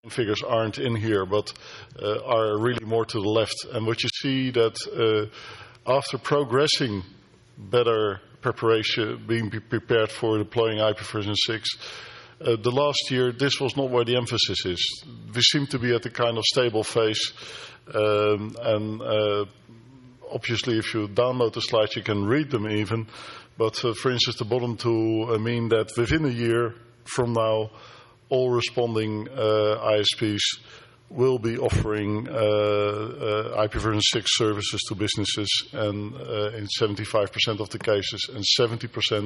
figures aren't in here, but are really more to the left. And what you see that after progressing better preparation, being prepared for deploying IP version 6, the last year this was not where the emphasis is. We seem to be at a kind of stable phase, and obviously if you download the slides you can read them even, but for instance the bottom two mean that within a year from now all responding ISPs will be offering IP version 6 services to businesses, and in 75% of the cases, and 70%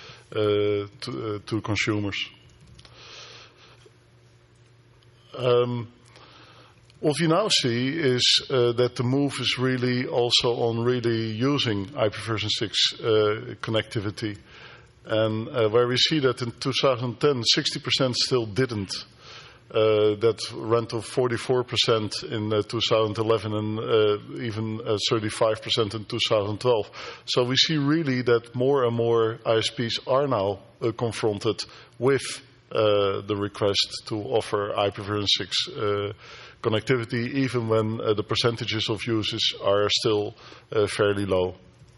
to consumers. What we now see is that the move is really also on really using IP version 6 connectivity. And where we see that in 2010, 60% still didn't. That ran to 44% in 2011 and even 35% in 2012. So we see really that more and more ISPs are now confronted with the request to offer IP version 6 connectivity, even when the percentages of users are still fairly low.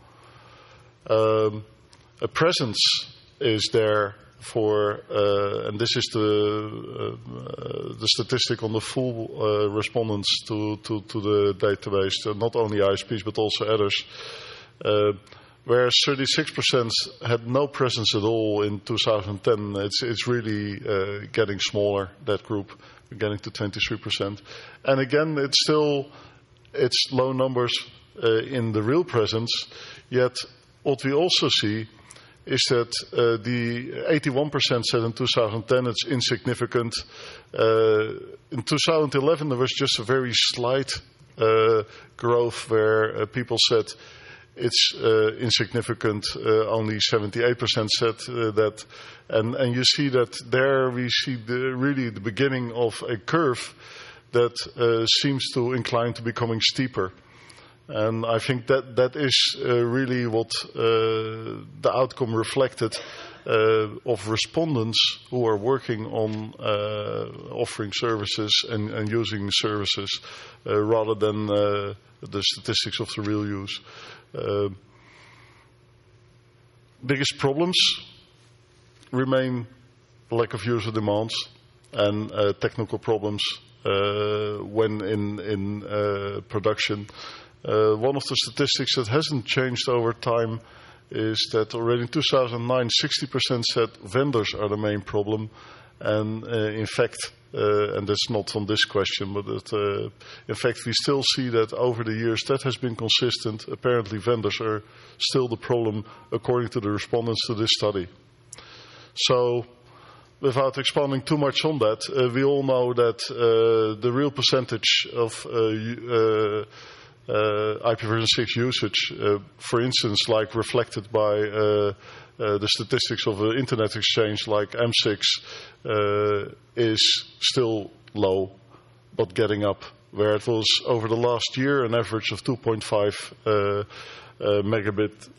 A presence is there for, and this is the statistic on the full respondents to the database, not only ISPs but also others, whereas 36% had no presence at all in 2010. It's really getting smaller, that group. We're getting to 23%. And again, it's low numbers in the real presence, yet what we also see is that the 81% said in 2010 it's insignificant. In 2011 there was just a very slight growth where people said it's insignificant. Only 78% said that. And you see that there we see really the beginning of a curve that seems to incline to becoming steeper. And I think that is really what the outcome reflected of respondents who are working on offering services and using services rather than the statistics of the real use. Biggest problems remain lack of user demands and technical problems when in production. One of the statistics that hasn't changed over time is that already in 2009, 60% said vendors are the main problem. And in fact, and that's not on this question, but that, in fact we still see that over the years that has been consistent. Apparently vendors are still the problem according to the respondents to this study. So without expanding too much on that, we all know that the real percentage of IP version 6 usage, for instance, like reflected by the statistics of the Internet Exchange like M6, is still low, but getting up, where it was over the last year an average of 2.5 megabit,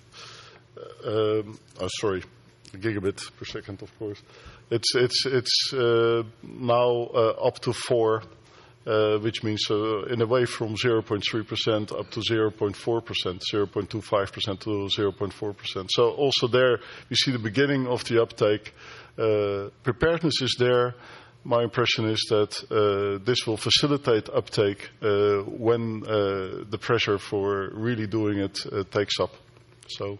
gigabit per second, of course. It's now up to 4. Which means in a way from 0.3% up to 0.4%, 0.25% to 0.4%. So also there we see the beginning of the uptake. Preparedness is there. My impression is that this will facilitate uptake when the pressure for really doing it takes up. So.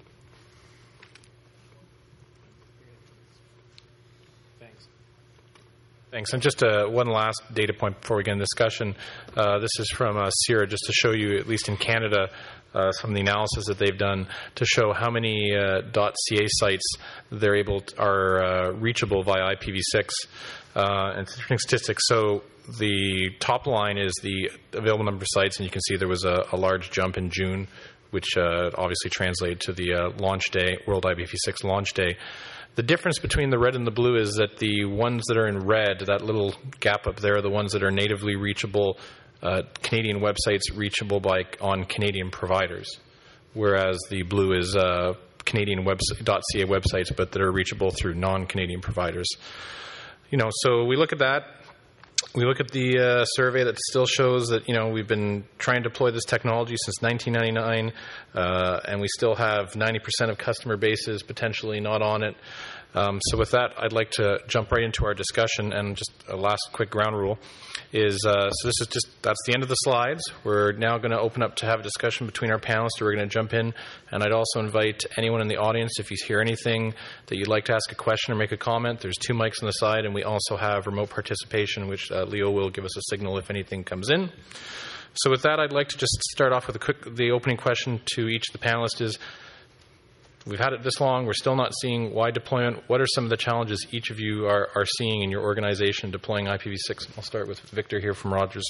Thanks. And just one last data point before we get into discussion. This is from CIRA, just to show you, at least in Canada, some of the analysis that they've done to show how many .ca sites are reachable via IPv6 and statistics. So the top line is the available number of sites, and you can see there was a large jump in June, which obviously translated to the launch day, World IPv6 launch day. The difference between the red and the blue is that the ones that are in red, that little gap up there, are the ones that are natively reachable, Canadian websites reachable on Canadian providers, whereas the blue is Canadian .ca websites, but that are reachable through non-Canadian providers. So we look at that. We look at the survey that still shows that, we've been trying to deploy this technology since 1999, and we still have 90% of customer bases potentially not on it. So with that, I'd like to jump right into our discussion, and just a last quick ground rule is, that's the end of the slides. We're now going to open up to have a discussion between our panelists. We're going to jump in, and I'd also invite anyone in the audience, if you hear anything that you'd like to ask a question or make a comment, there's 2 mics on the side, and we also have remote participation, which Leo will give us a signal if anything comes in. So with that, I'd like to just start off with the opening question to each of the panelists is, we've had it this long, we're still not seeing wide deployment. What are some of the challenges each of you are seeing in your organization deploying IPv6? I'll start with Victor here from Rogers.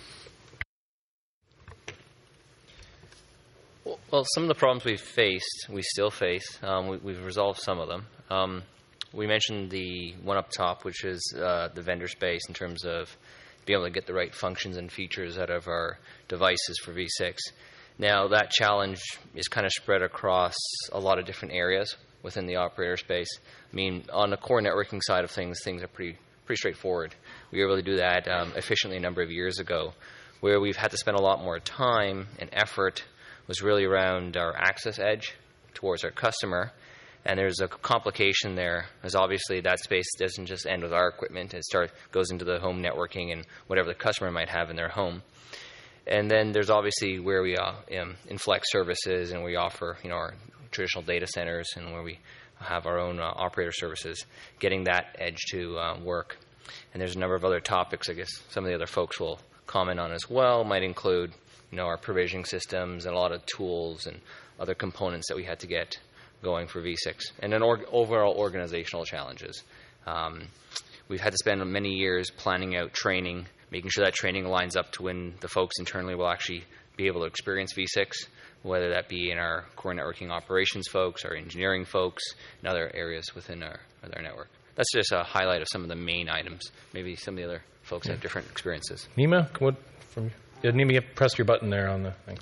Well, some of the problems we still face. We've resolved some of them. We mentioned the one up top, which is the vendor space in terms of being able to get the right functions and features out of our devices for V6. Now, that challenge is kind of spread across a lot of different areas within the operator space. I mean, on the core networking side of things are pretty straightforward. We were able to do that efficiently a number of years ago. Where we've had to spend a lot more time and effort was really around our access edge towards our customer. And there's a complication there, as obviously that space doesn't just end with our equipment. It goes into the home networking and whatever the customer might have in their home. And then there's obviously where we inflect services and we offer, our traditional data centers and where we have our own operator services, getting that edge to work. And there's a number of other topics, I guess some of the other folks will comment on as well, might include, our provisioning systems and a lot of tools and other components that we had to get going for V6. And then overall organizational challenges. We've had to spend many years planning out training, making sure that training lines up to when the folks internally will actually be able to experience V6, whether that be in our core networking operations folks, our engineering folks, and other areas within our network. That's just a highlight of some of the main items. Maybe some of the other folks have different experiences. Nima, Nima, press your button there on the thing.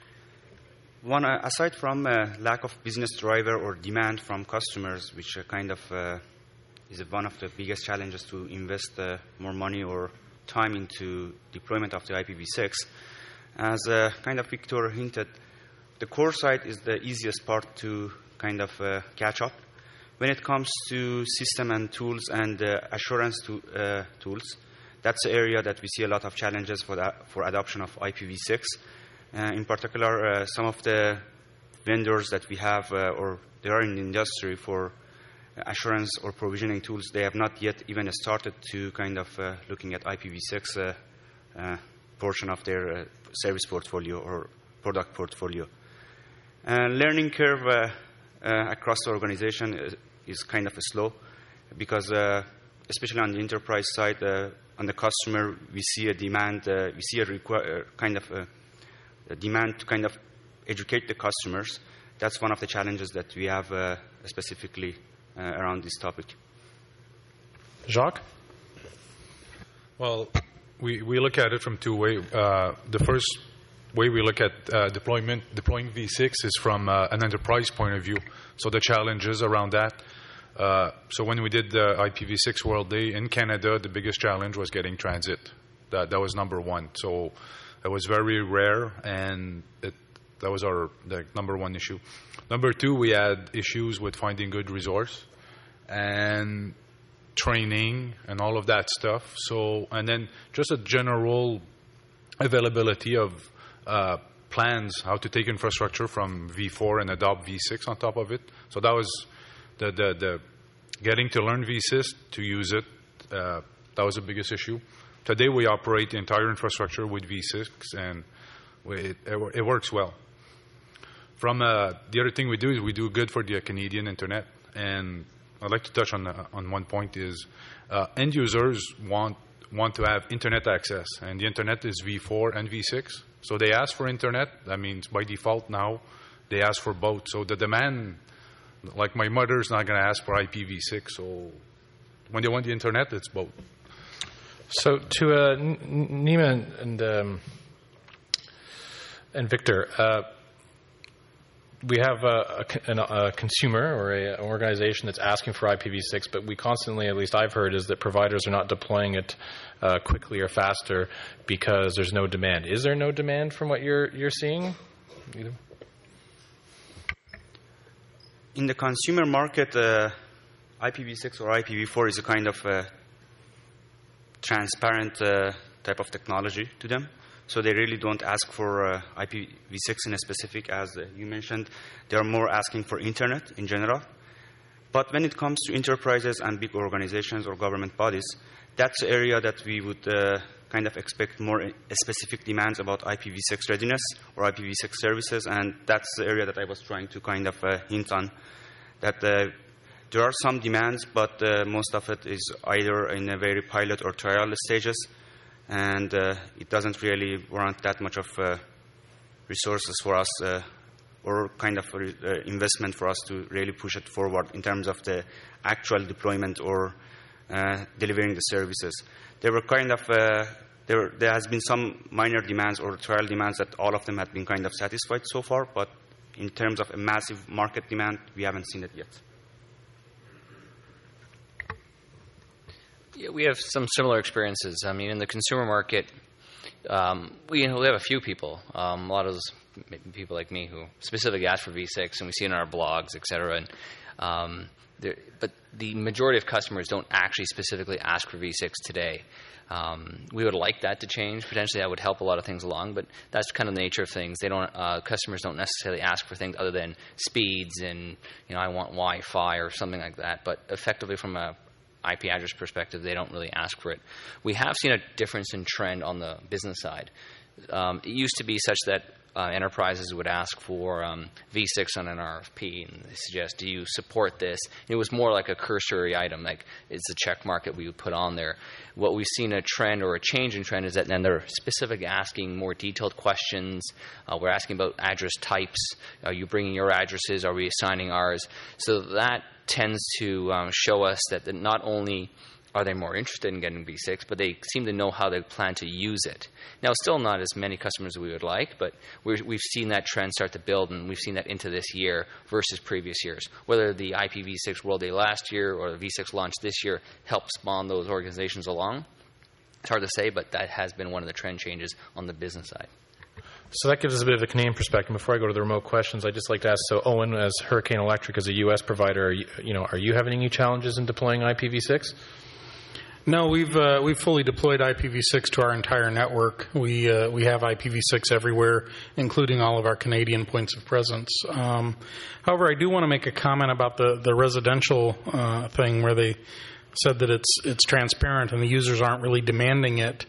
One, aside from lack of business driver or demand from customers, which kind of is one of the biggest challenges to invest more money or time into deployment of the IPv6. As kind of Victor hinted, the core side is the easiest part to kind of catch up. When it comes to system and tools and assurance tools, that's the area that we see a lot of challenges for adoption of IPv6. In particular, some of the vendors that we have or they are in the industry for assurance or provisioning tools, they have not yet even started to kind of looking at IPv6 portion of their service portfolio or product portfolio. Learning curve across the organization is kind of slow because especially on the enterprise side, on the customer, we see a demand, we see a demand to kind of educate the customers. That's one of the challenges that we have specifically around this topic. Jacques? Well, we look at it from 2 ways. The first way we look at deploying V6 is from an enterprise point of view. So the challenges around that. So when we did the IPv6 World Day in Canada, the biggest challenge was getting transit. That was number one. So it was very rare, and that was the number one issue. Number two, we had issues with finding good resource and training and all of that stuff. So, and then just a general availability of plans how to take infrastructure from V4 and adopt V6 on top of it. So that was the getting to learn V6 to use it. That was the biggest issue. Today we operate the entire infrastructure with V6, and it works well. From the other thing we do is we do good for the Canadian internet, and I'd like to touch on one point is end users want to have internet access, and the internet is V4 and V6. So they ask for internet. That means by default now they ask for both. So the demand, like my mother's not going to ask for IPv6. So when they want the internet, it's both. So to Nima and Victor, we have a consumer or an organization that's asking for IPv6, but we constantly, at least I've heard, is that providers are not deploying it quickly or faster because there's no demand. Is there no demand from what you're seeing? In the consumer market, IPv6 or IPv4 is a kind of transparent type of technology to them. So they really don't ask for IPv6 in a specific, as you mentioned. They are more asking for internet in general. But when it comes to enterprises and big organizations or government bodies, that's the area that we would kind of expect more specific demands about IPv6 readiness or IPv6 services. And that's the area that I was trying to kind of hint on, that there are some demands, but most of it is either in a very pilot or trial stages. And it doesn't really warrant that much of resources for us or kind of investment for us to really push it forward in terms of the actual deployment or delivering the services. There were kind of there has been some minor demands or trial demands that all of them have been kind of satisfied so far, but in terms of a massive market demand, we haven't seen it yet. Yeah, we have some similar experiences. I mean, in the consumer market, we have a few people, a lot of those people like me who specifically ask for V6, and we see it in our blogs, et cetera. But the majority of customers don't actually specifically ask for V6 today. We would like that to change. Potentially, that would help a lot of things along, but that's kind of the nature of things. They don't. Customers don't necessarily ask for things other than speeds and, I want Wi-Fi or something like that. But effectively, from a IP address perspective, they don't really ask for it. We have seen a difference in trend on the business side. It used to be such that enterprises would ask for V6 on an RFP, and they suggest, do you support this? And it was more like a cursory item, like it's a check mark that we would put on there. What we've seen a trend or a change in trend is that then they're specific asking more detailed questions. We're asking about address types. Are you bringing your addresses? Are we assigning ours? So that tends to show us that not only are they more interested in getting V6, but they seem to know how they plan to use it. Now, still not as many customers as we would like, but we've seen that trend start to build, and we've seen that into this year versus previous years. Whether the IPv6 World Day last year or the V6 launch this year helped spawn those organizations along, it's hard to say, but that has been one of the trend changes on the business side. So that gives us a bit of a Canadian perspective. Before I go to the remote questions, I'd just like to ask, so Owen, as Hurricane Electric, as a U.S. provider, are you having any challenges in deploying IPv6? No, we've fully deployed IPv6 to our entire network. We have IPv6 everywhere, including all of our Canadian points of presence. However, I do want to make a comment about the residential thing where they said that it's transparent and the users aren't really demanding it.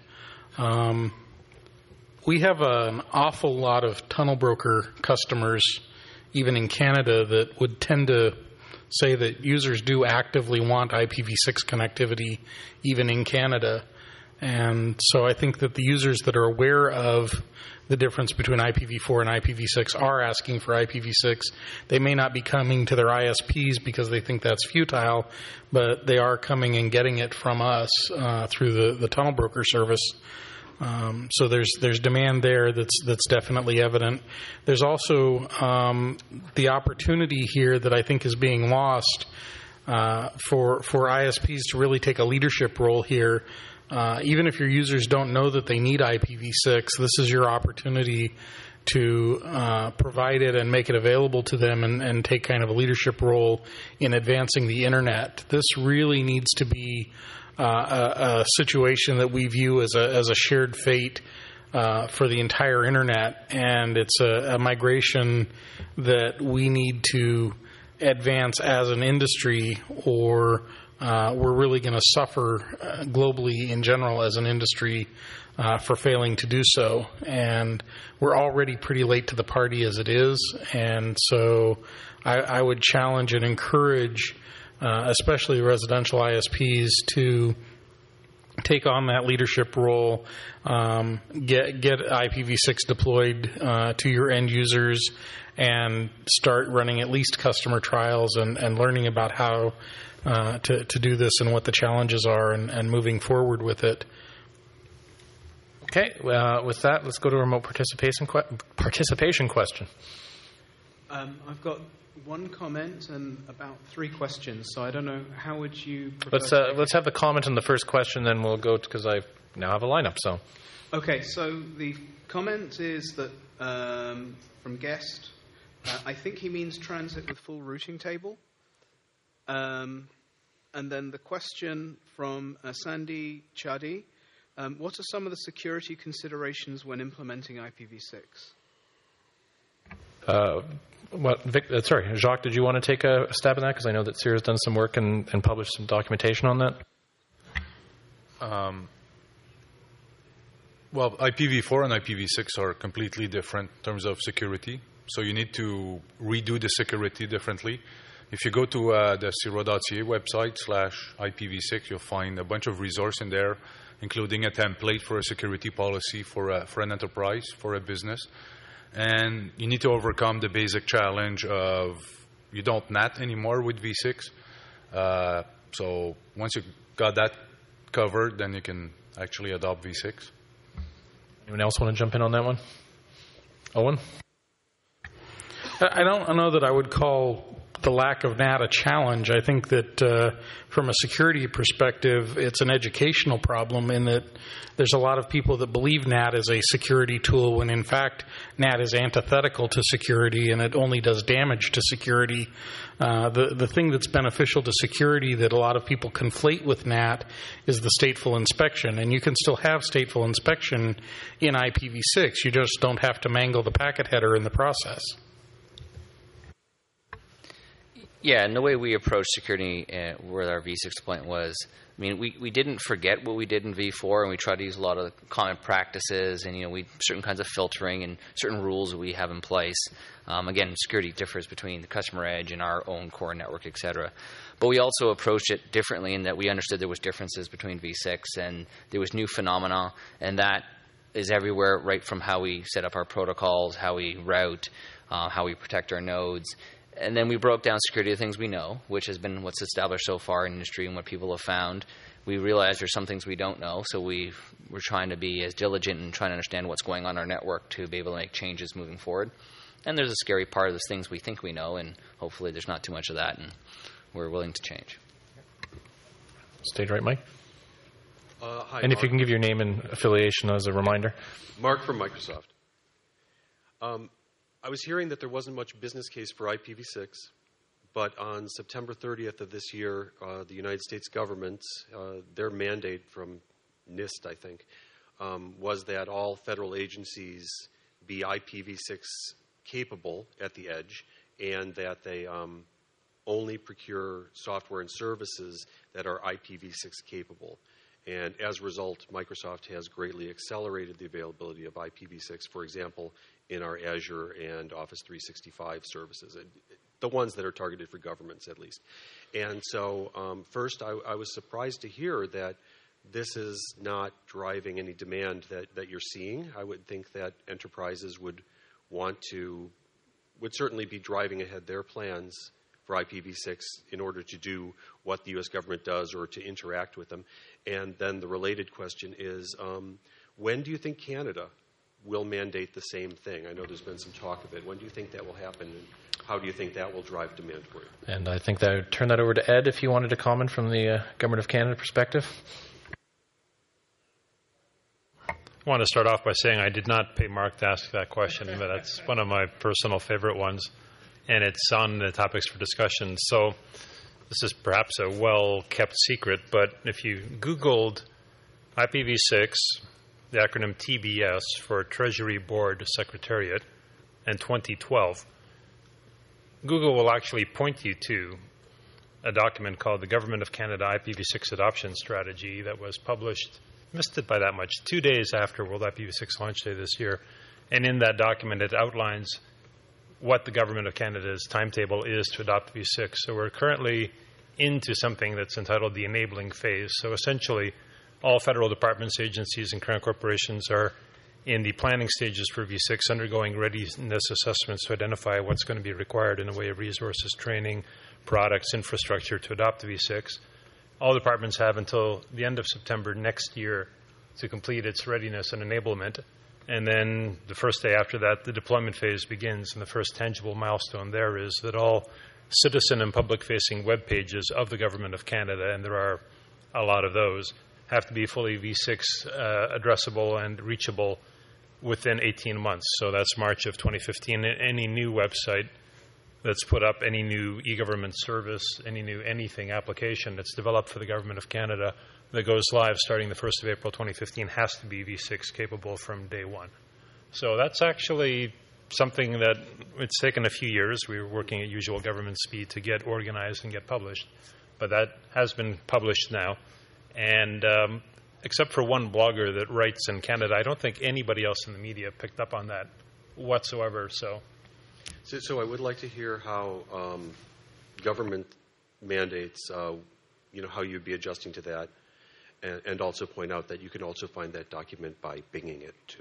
We have an awful lot of tunnel broker customers, even in Canada, that would tend to say that users do actively want IPv6 connectivity, even in Canada. And so I think that the users that are aware of the difference between IPv4 and IPv6 are asking for IPv6. They may not be coming to their ISPs because they think that's futile, but they are coming and getting it from us through the tunnel broker service. So there's demand there that's definitely evident. There's also the opportunity here that I think is being lost for ISPs to really take a leadership role here. Even if your users don't know that they need IPv6, this is your opportunity to provide it and make it available to them and take kind of a leadership role in advancing the Internet. This really needs to be a situation that we view as a shared fate for the entire Internet, and it's a migration that we need to advance as an industry, or we're really going to suffer globally in general as an industry for failing to do so. And we're already pretty late to the party as it is, and so I would challenge and encourage especially residential ISPs to take on that leadership role, get IPv6 deployed to your end users, and start running at least customer trials and learning about how to do this and what the challenges are and moving forward with it. Okay, with that, let's go to a remote participation question. I've got one comment and about 3 questions, so I don't know, how would you Let's have the comment on the first question, then we'll go, because I now have a lineup. So, okay, so the comment is that from Guest, I think he means transit with full routing table. And then the question from Sandy Chadi, what are some of the security considerations when implementing IPv6? Sorry, Jacques, did you want to take a stab at that? Because I know that Sierra's done some work and published some documentation on that. Well, IPv4 and IPv6 are completely different in terms of security. So you need to redo the security differently. If you go to the CIRO.ca website /IPv6, you'll find a bunch of resources in there, including a template for a security policy for an enterprise, for a business. And you need to overcome the basic challenge of you don't NAT anymore with v6. So once you got that covered, then you can actually adopt v6. Anyone else want to jump in on that one? Owen? I don't know that I would call the lack of NAT a challenge. I think that from a security perspective, it's an educational problem in that there's a lot of people that believe NAT is a security tool when in fact NAT is antithetical to security and it only does damage to security. The thing that's beneficial to security that a lot of people conflate with NAT is the stateful inspection, and you can still have stateful inspection in IPv6. You just don't have to mangle the packet header in the process. Yeah, and the way we approached security with our v6 deployment was, I mean, we didn't forget what we did in v4, and we tried to use a lot of common practices and, certain kinds of filtering and certain rules that we have in place. Again, security differs between the customer edge and our own core network, et cetera. But we also approached it differently in that we understood there was differences between v6 and there was new phenomena, and that is everywhere, right from how we set up our protocols, how we route, how we protect our nodes. And then we broke down security of things we know, which has been what's established so far in industry and what people have found. We realized there's some things we don't know, so we're trying to be as diligent and trying to understand what's going on in our network to be able to make changes moving forward. And there's a scary part of those things we think we know, and hopefully there's not too much of that, and we're willing to change. Stayed right, Mike? Hi, and Mark. if you can give your name and affiliation as a reminder. Mark from Microsoft. I was hearing that there wasn't much business case for IPv6, but on September 30th of this year, the United States government, their mandate from NIST, I think, was that all federal agencies be IPv6 capable at the edge, and that they only procure software and services that are IPv6 capable. And as a result, Microsoft has greatly accelerated the availability of IPv6, for example, in our Azure and Office 365 services, the ones that are targeted for governments at least. And so first, I was surprised to hear that this is not driving any demand that you're seeing. I would think that enterprises would certainly be driving ahead their plans for IPv6 in order to do what the U.S. government does or to interact with them. And then the related question is, when do you think Canada will mandate the same thing? I know there's been some talk of it. When do you think that will happen, and how do you think that will drive demand for you? And I think that I would turn that over to Ed if you wanted to comment from the Government of Canada perspective. I want to start off by saying I did not pay Mark to ask that question, but that's one of my personal favorite ones, and it's on the topics for discussion. So this is perhaps a well-kept secret, but if you Googled IPv6, the acronym TBS for Treasury Board Secretariat, and 2012, Google will actually point you to a document called the Government of Canada IPv6 Adoption Strategy that was published, missed it by that much, 2 days after World IPv6 Launch Day this year. And in that document, it outlines what the Government of Canada's timetable is to adopt v6. So we're currently into something that's entitled the enabling phase. So essentially, all federal departments, agencies, and current corporations are in the planning stages for v6, undergoing readiness assessments to identify what's going to be required in the way of resources, training, products, infrastructure to adopt v6. All departments have until the end of September next year to complete its readiness and enablement. And then the first day after that, the deployment phase begins, and the first tangible milestone there is that all citizen and public-facing web pages of the Government of Canada, and there are a lot of those, have to be fully V6 addressable and reachable within 18 months. So that's March of 2015. Any new website that's put up, any new e-government service, any new anything application that's developed for the Government of Canada that goes live starting the 1st of April 2015 has to be V6 capable from day one. So that's actually something that it's taken a few years. We were working at usual government speed to get organized and get published, but that has been published now. And except for one blogger that writes in Canada, I don't think anybody else in the media picked up on that whatsoever. So I would like to hear how government mandates, how you'd be adjusting to that, and also point out that you can also find that document by binging it too.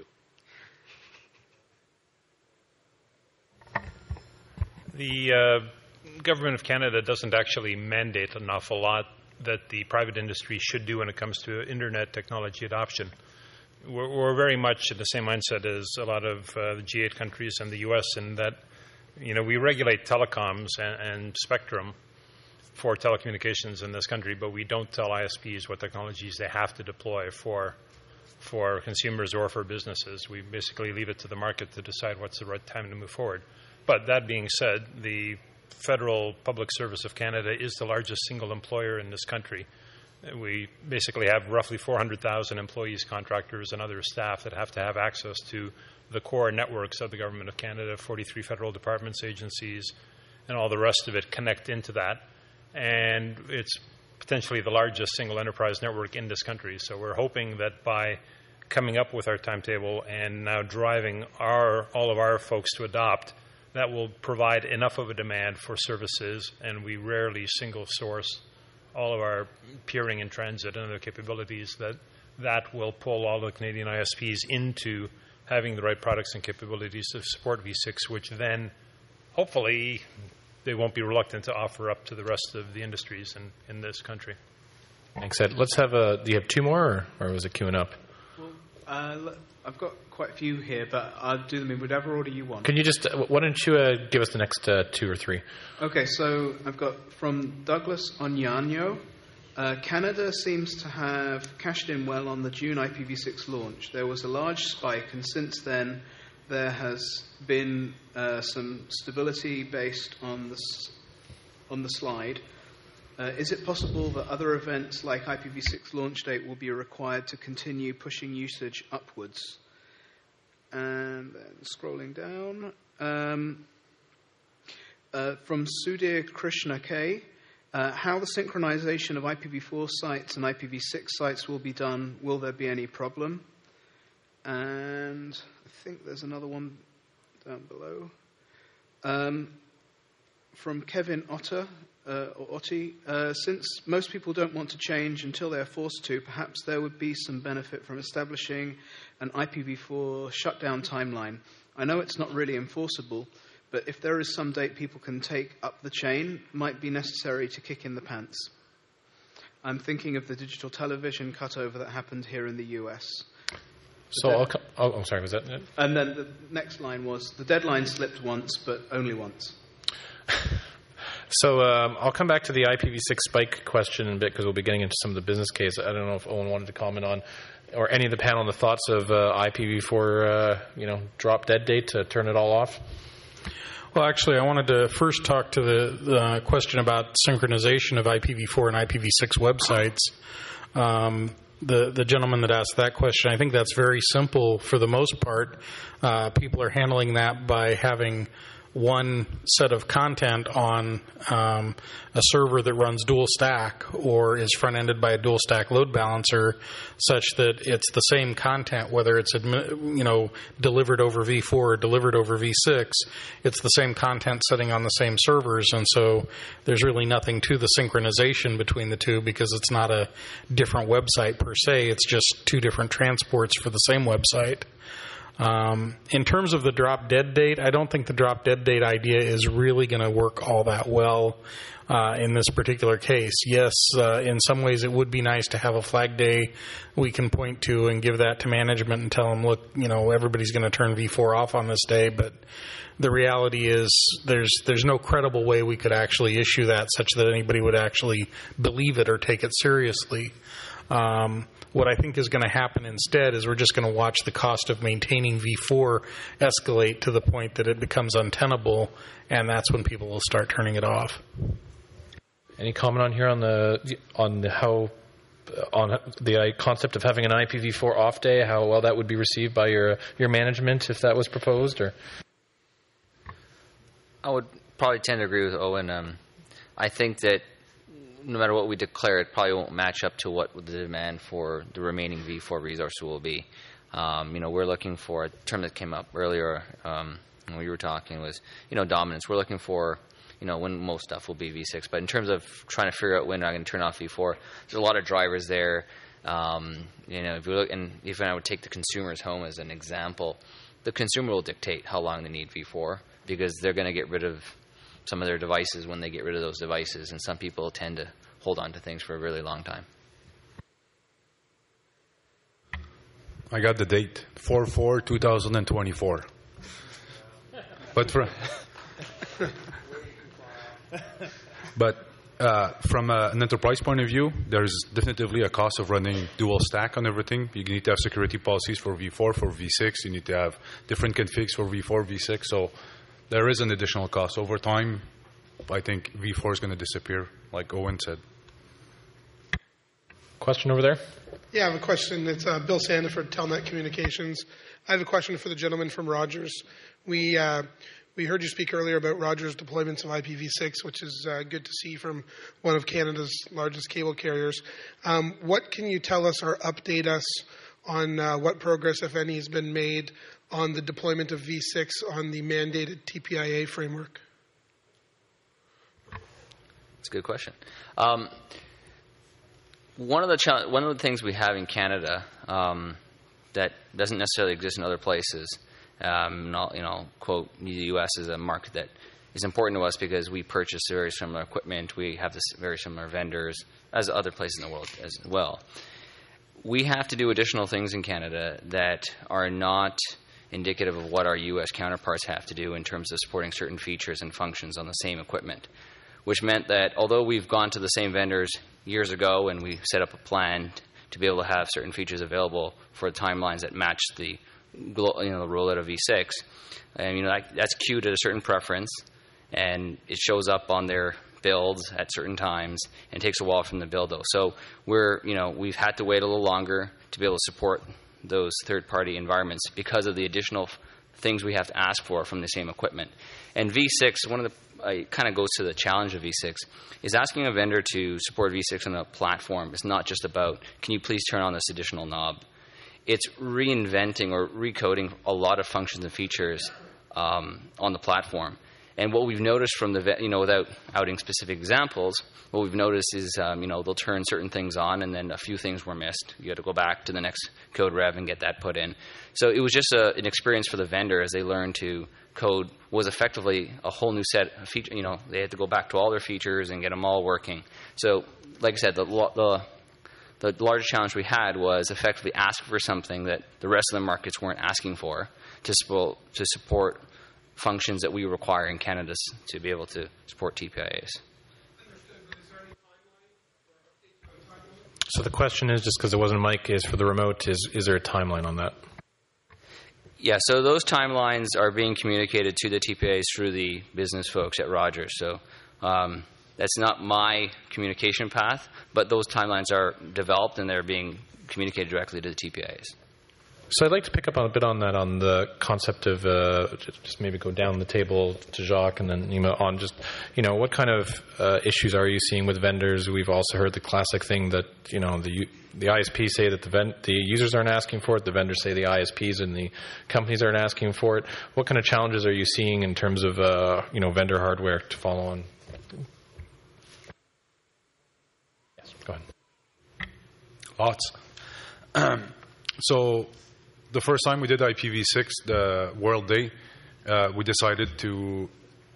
The Government of Canada doesn't actually mandate an awful lot that the private industry should do when it comes to Internet technology adoption. We're very much in the same mindset as a lot of the G8 countries and the U.S. in that, we regulate telecoms and spectrum for telecommunications in this country, but we don't tell ISPs what technologies they have to deploy for consumers or for businesses. We basically leave it to the market to decide what's the right time to move forward. But that being said, the Federal Public Service of Canada is the largest single employer in this country. We basically have roughly 400,000 employees, contractors, and other staff that have to have access to the core networks of the Government of Canada, 43 federal departments, agencies, and all the rest of it connect into that. And it's potentially the largest single enterprise network in this country. So we're hoping that by coming up with our timetable and now driving all of our folks to adopt, that will provide enough of a demand for services, and we rarely single source all of our peering and transit and other capabilities, that will pull all the Canadian ISPs into having the right products and capabilities to support V6, which then hopefully they won't be reluctant to offer up to the rest of the industries in this country. Thanks, Ed. Let's have do you have two more, or was it queuing up? Well, I've got quite a few here, but I'll do them in whatever order you want. Can you just, why don't you give us the next two or three? Okay, so I've got from Douglas Onyanyo. Canada seems to have cashed in well on the June IPv6 launch. There was a large spike, and since then there has been some stability based on the slide. Is it possible that other events like IPv6 launch date will be required to continue pushing usage upwards? And then scrolling down, from Sudhir Krishna K, how the synchronization of IPv4 sites and IPv6 sites will be done? Will there be any problem? And I think there's another one down below. From Kevin Otti, since most people don't want to change until they're forced to, perhaps there would be some benefit from establishing an IPv4 shutdown timeline. I know it's not really enforceable, but if there is some date people can take up the chain, might be necessary to kick in the pants. I'm thinking of the digital television cutover that happened here in the US. So I'm sorry, was that it? And then the next line was, the deadline slipped once, but only once. So I'll come back to the IPv6 spike question in a bit because we'll be getting into some of the business case. I don't know if Owen wanted to comment on, or any of the panel, the thoughts of IPv4, drop dead date to turn it all off. Well, actually, I wanted to first talk to the question about synchronization of IPv4 and IPv6 websites. The gentleman that asked that question, I think that's very simple for the most part. People are handling that by having one set of content on a server that runs dual stack or is front-ended by a dual stack load balancer, such that it's the same content, whether it's delivered over V4 or delivered over V6. It's the same content sitting on the same servers, and so there's really nothing to the synchronization between the two because it's not a different website per se. It's just two different transports for the same website. In terms of the drop dead date, I don't think the drop dead date idea is really going to work all that well in this particular case. Yes, in some ways it would be nice to have a flag day we can point to and give that to management and tell them, look, everybody's going to turn V4 off on this day, but the reality is there's no credible way we could actually issue that such that anybody would actually believe it or take it seriously. What I think is going to happen instead is we're just going to watch the cost of maintaining V4 escalate to the point that it becomes untenable, and that's when people will start turning it off. Any comment on here on the concept of having an IPv4 off day? How well that would be received by your management if that was proposed? Or I would probably tend to agree with Owen. I think that no matter what we declare, it probably won't match up to what the demand for the remaining V4 resource will be. We're looking for a term that came up earlier when we were talking was, dominance. We're looking for, when most stuff will be V6. But in terms of trying to figure out when I'm going to turn off V4, there's a lot of drivers there. If you look, and if I would take the consumers home as an example, the consumer will dictate how long they need V4 because they're going to get rid of some of their devices when they get rid of those devices, and some people tend to hold on to things for a really long time. I got the date, 4/4/2024. But from an enterprise point of view, there's definitively a cost of running dual stack on everything. You need to have security policies for V4, for V6. You need to have different configs for V4, V6. So there is an additional cost. Over time, I think V4 is going to disappear, like Owen said. Question over there? Yeah, I have a question. It's Bill Sandiford, Telnet Communications. I have a question for the gentleman from Rogers. We heard you speak earlier about Rogers' deployments of IPv6, which is good to see from one of Canada's largest cable carriers. What can you tell us or update us on what progress, if any, has been made on the deployment of V6 on the mandated TPIA framework? That's a good question. One of the things we have in Canada that doesn't necessarily exist in other places, quote, the U.S. is a market that is important to us because we purchase very similar equipment. We have this very similar vendors as other places in the world as well. We have to do additional things in Canada that are not indicative of what our U.S. counterparts have to do in terms of supporting certain features and functions on the same equipment, which meant that although we've gone to the same vendors years ago and we set up a plan to be able to have certain features available for timelines that match the rollout of V6, and that's queued at a certain preference, and it shows up on their builds at certain times, and it takes a while from the build though. So we've had to wait a little longer to be able to support those third-party environments because of the additional things we have to ask for from the same equipment. And V6, kind of goes to the challenge of V6, is asking a vendor to support V6 on a platform. It's not just about, can you please turn on this additional knob? It's reinventing or recoding a lot of functions and features on the platform. And what we've noticed from without outing specific examples, what we've noticed is, they'll turn certain things on and then a few things were missed. You had to go back to the next code rev and get that put in. So it was just an experience for the vendor as they learned to code was effectively a whole new set of features. They had to go back to all their features and get them all working. So, like I said, the largest challenge we had was effectively ask for something that the rest of the markets weren't asking for to support functions that we require in Canada to be able to support TPIAs. So the question is, just because it wasn't a mic, is for the remote, is there a timeline on that? Yeah, so those timelines are being communicated to the TPIAs through the business folks at Rogers. So that's not my communication path, but those timelines are developed and they're being communicated directly to the TPIAs. So I'd like to pick up a bit on that, on the concept of just maybe go down the table to Jacques and then on just, what kind of issues are you seeing with vendors? We've also heard the classic thing that, the ISPs say that the users aren't asking for it, the vendors say the ISPs and the companies aren't asking for it. What kind of challenges are you seeing in terms of, vendor hardware to follow on? Yes, go ahead. Lots. So the first time we did IPv6, the World Day, we decided to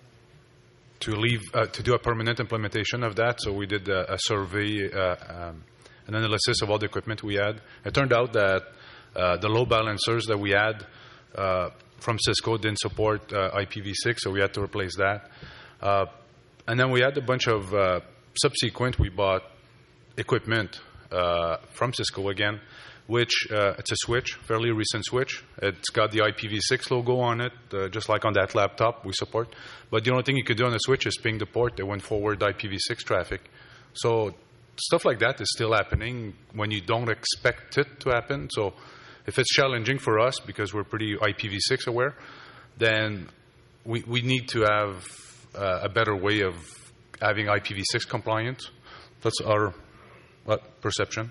do a permanent implementation of that. So we did a survey, an analysis of all the equipment we had. It turned out that the load balancers that we had from Cisco didn't support IPv6, so we had to replace that. And then we had a bunch of subsequent, we bought equipment from Cisco again, which it's a switch, fairly recent switch. It's got the IPv6 logo on it, just like on that laptop we support. But the only thing you could do on the switch is ping the port that went forward IPv6 traffic. So stuff like that is still happening when you don't expect it to happen. So if it's challenging for us because we're pretty IPv6 aware, then we need to have a better way of having IPv6 compliant. That's our perception.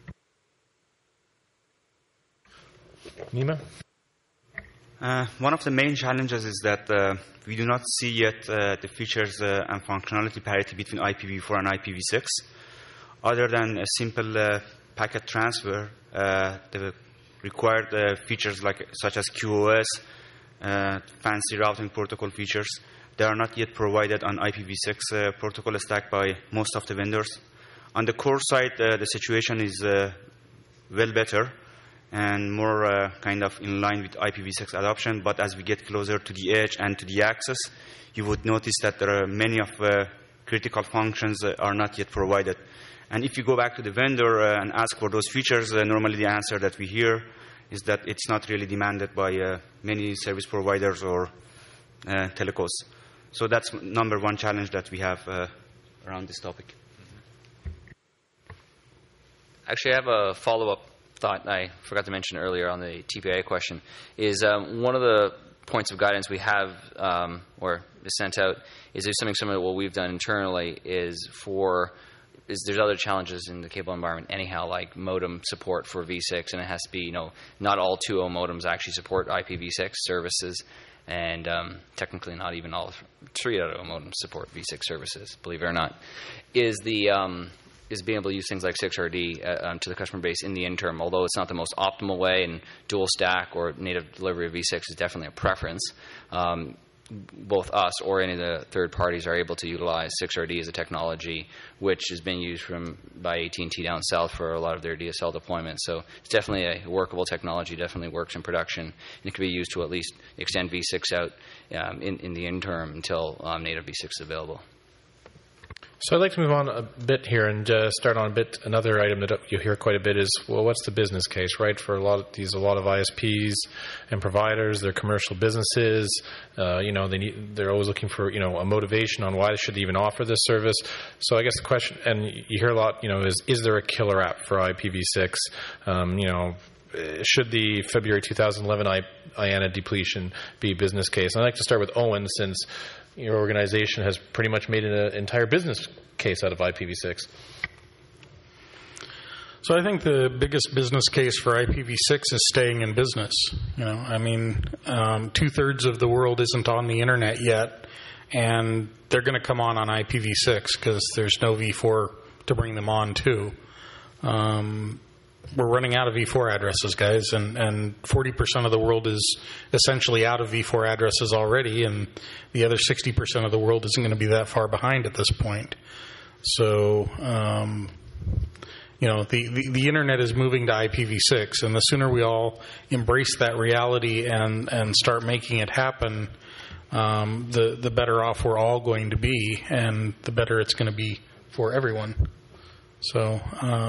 Nima? One of the main challenges is that we do not see yet the features and functionality parity between IPv4 and IPv6. Other than a simple packet transfer, the required features such as QoS, fancy routing protocol features, they are not yet provided on IPv6 protocol stack by most of the vendors. On the core side, the situation is well better and more kind of in line with IPv6 adoption. But as we get closer to the edge and to the access, you would notice that there are many of critical functions that are not yet provided. And if you go back to the vendor and ask for those features, normally the answer that we hear is that it's not really demanded by many service providers or telcos. So that's number one challenge that we have around this topic. Actually, I have a follow-up thought I forgot to mention earlier on the TPIA question. Is one of the points of guidance we have or is sent out is there's something similar to what we've done internally is there's other challenges in the cable environment anyhow, like modem support for V6, and it has to be, not all 2.0 modems actually support IPv6 services, and technically not even all 3.0 modems support V6 services, believe it or not, is being able to use things like 6RD to the customer base in the interim, although it's not the most optimal way, and dual stack or native delivery of V6 is definitely a preference. Both us or any of the third parties are able to utilize 6RD as a technology, which is being used by AT&T down south for a lot of their DSL deployments. So it's definitely a workable technology, definitely works in production, and it can be used to at least extend V6 out in the interim until native V6 is available. So I'd like to move on a bit here and start on another item that you hear quite a bit is, well, what's the business case, right? For a lot of ISPs and providers, they're commercial businesses. They're always looking for a motivation on why they should even offer this service. So I guess the question, and you hear a lot, is there a killer app for IPv6? Should the February 2011 IANA depletion be business case? And I'd like to start with Owen, since your organization has pretty much made an entire business case out of IPv6. So I think the biggest business case for IPv6 is staying in business. 2/3 of the world isn't on the internet yet, and they're going to come on IPv6 because there's no V4 to bring them on to. We're running out of V4 addresses, guys, and 40% of the world is essentially out of V4 addresses already, and the other 60% of the world isn't going to be that far behind at this point. So, the internet is moving to IPv6, and the sooner we all embrace that reality and start making it happen, the better off we're all going to be, and the better it's going to be for everyone. So,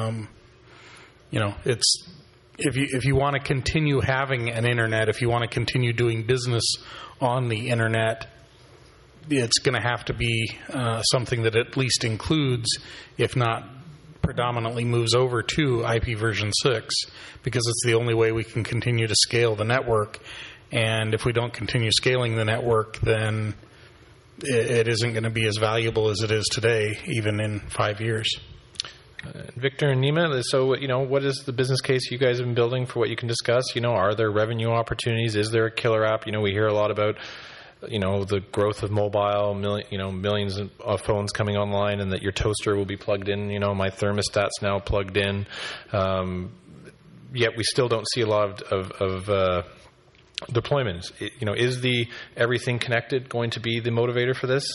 it's if you want to continue having an internet, if you want to continue doing business on the internet, it's going to have to be something that at least includes, if not predominantly moves over to IP version 6, because it's the only way we can continue to scale the network. And if we don't continue scaling the network, then it isn't going to be as valuable as it is today, even in 5 years. Victor and Nima, so what is the business case you guys have been building for what you can discuss? Are there revenue opportunities? Is there a killer app? We hear a lot about the growth of mobile, millions of phones coming online, and that your toaster will be plugged in. My thermostat's now plugged in. yet we still don't see a lot of deployments. Is the everything connected going to be the motivator for this?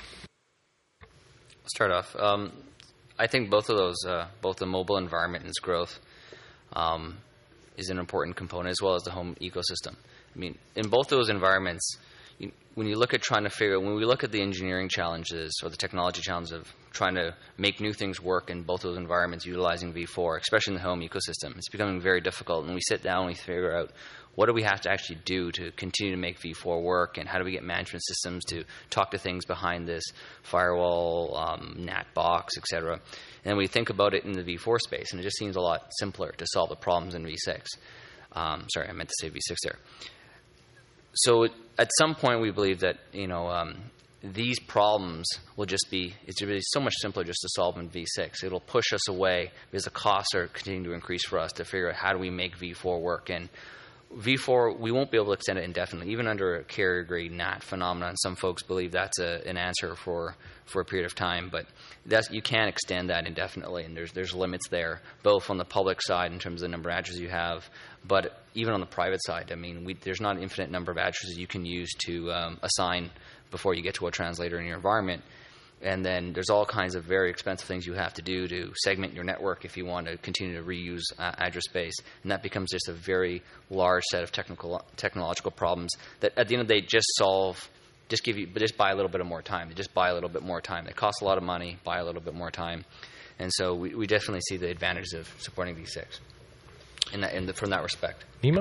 I'll start off. I think both of those, both the mobile environment and its growth, is an important component, as well as the home ecosystem. I mean, in both those environments, when you look at when we look at the engineering challenges or the technology challenges of trying to make new things work in both those environments utilizing V4, especially in the home ecosystem, it's becoming very difficult. And we sit down and we figure out, what do we have to actually do to continue to make V4 work, and how do we get management systems to talk to things behind this firewall, NAT box, etc. And then we think about it in the V4 space, and it just seems a lot simpler to solve the problems in V6. Sorry, I meant to say V6 there. So at some point, we believe that these problems will just be so much simpler just to solve in V6. It'll push us away because the costs are continuing to increase for us to figure out how do we make V4 work. And V4, we won't be able to extend it indefinitely, even under a carrier-grade NAT phenomenon. Some folks believe that's an answer for a period of time, but you can't extend that indefinitely, and there's limits there, both on the public side in terms of the number of addresses you have, but even on the private side. I mean, there's not an infinite number of addresses you can use to assign before you get to a translator in your environment. And then there's all kinds of very expensive things you have to do to segment your network if you want to continue to reuse address space. And that becomes just a very large set of technological problems that at the end of the day just buy a little bit of more time. They just buy a little bit more time. They cost a lot of money, buy a little bit more time. And so we definitely see the advantages of supporting V6 from that respect. Nima?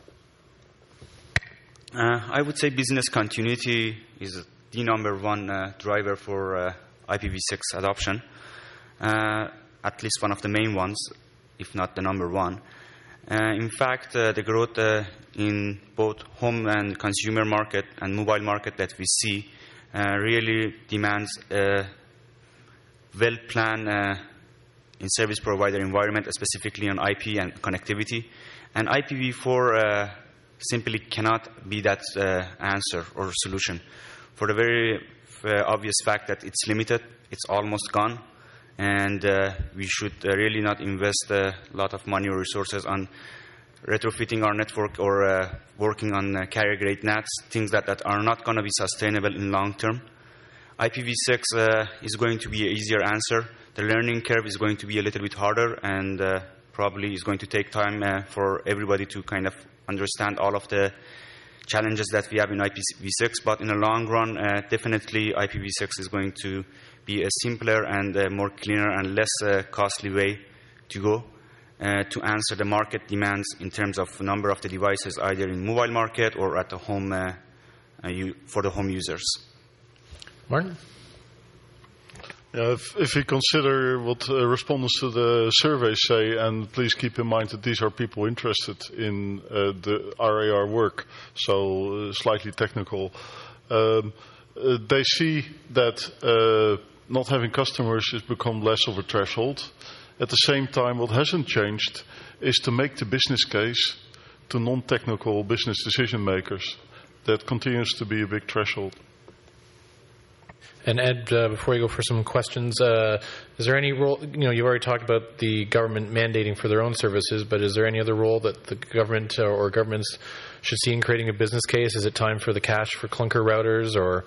I would say business continuity is the number one driver for IPv6 adoption, at least one of the main ones, if not the number one. In fact, the growth in both home and consumer market and mobile market that we see really demands a well-planned in-service provider environment, specifically on IP and connectivity. And IPv4 simply cannot be that answer or solution, for the very obvious fact that it's limited, it's almost gone, and we should really not invest a lot of money or resources on retrofitting our network or working on carrier-grade NATs, things that are not going to be sustainable in long term. IPv6 is going to be an easier answer. The learning curve is going to be a little bit harder, and probably is going to take time for everybody to kind of understand all of the challenges that we have in IPv6, but in the long run, definitely IPv6 is going to be a simpler and more cleaner and less costly way to go to answer the market demands in terms of number of the devices, either in mobile market or at the home for the home users. Martin? Yeah, if you consider what respondents to the survey say, and please keep in mind that these are people interested in the RAR work, so slightly technical, they see that not having customers has become less of a threshold. At the same time, what hasn't changed is to make the business case to non-technical business decision makers. That continues to be a big threshold. And Ed, before you go for some questions, is there any role, you've already talked about the government mandating for their own services, but is there any other role that the government or governments should see in creating a business case? Is it time for the cash for clunker routers, or?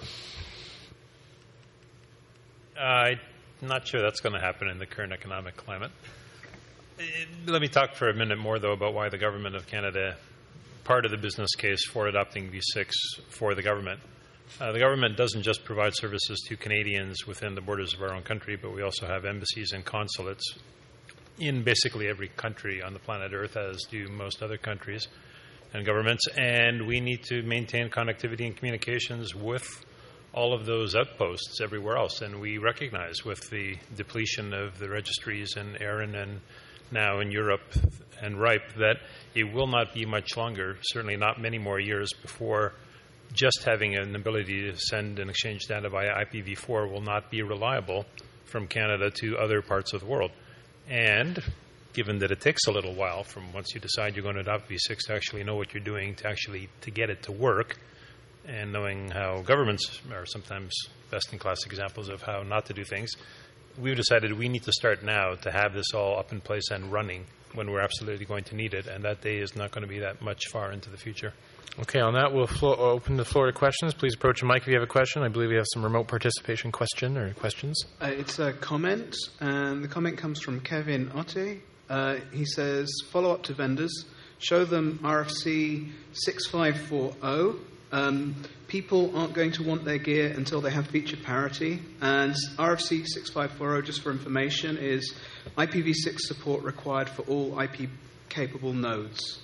I'm not sure that's going to happen in the current economic climate. Let me talk for a minute more, though, about why the Government of Canada, part of the business case for adopting V6 for the government. The government doesn't just provide services to Canadians within the borders of our own country, but we also have embassies and consulates in basically every country on the planet Earth, as do most other countries and governments. And we need to maintain connectivity and communications with all of those outposts everywhere else. And we recognize with the depletion of the registries in ARIN and now in Europe and RIPE that it will not be much longer, certainly not many more years, before just having an ability to send and exchange data via IPv4 will not be reliable from Canada to other parts of the world. And given that it takes a little while from once you decide you're going to adopt V6 to actually know what you're doing, to get it to work, and knowing how governments are sometimes best-in-class examples of how not to do things, we've decided we need to start now to have this all up in place and running when we're absolutely going to need it, and that day is not going to be that much far into the future. Okay, on that, we'll open the floor to questions. Please approach the mic if you have a question. I believe we have some remote participation question or questions. It's a comment, and the comment comes from Kevin Otte. He says, follow up to vendors, show them RFC 6540. People aren't going to want their gear until they have feature parity. And RFC 6540, just for information, is IPv6 support required for all IP-capable nodes.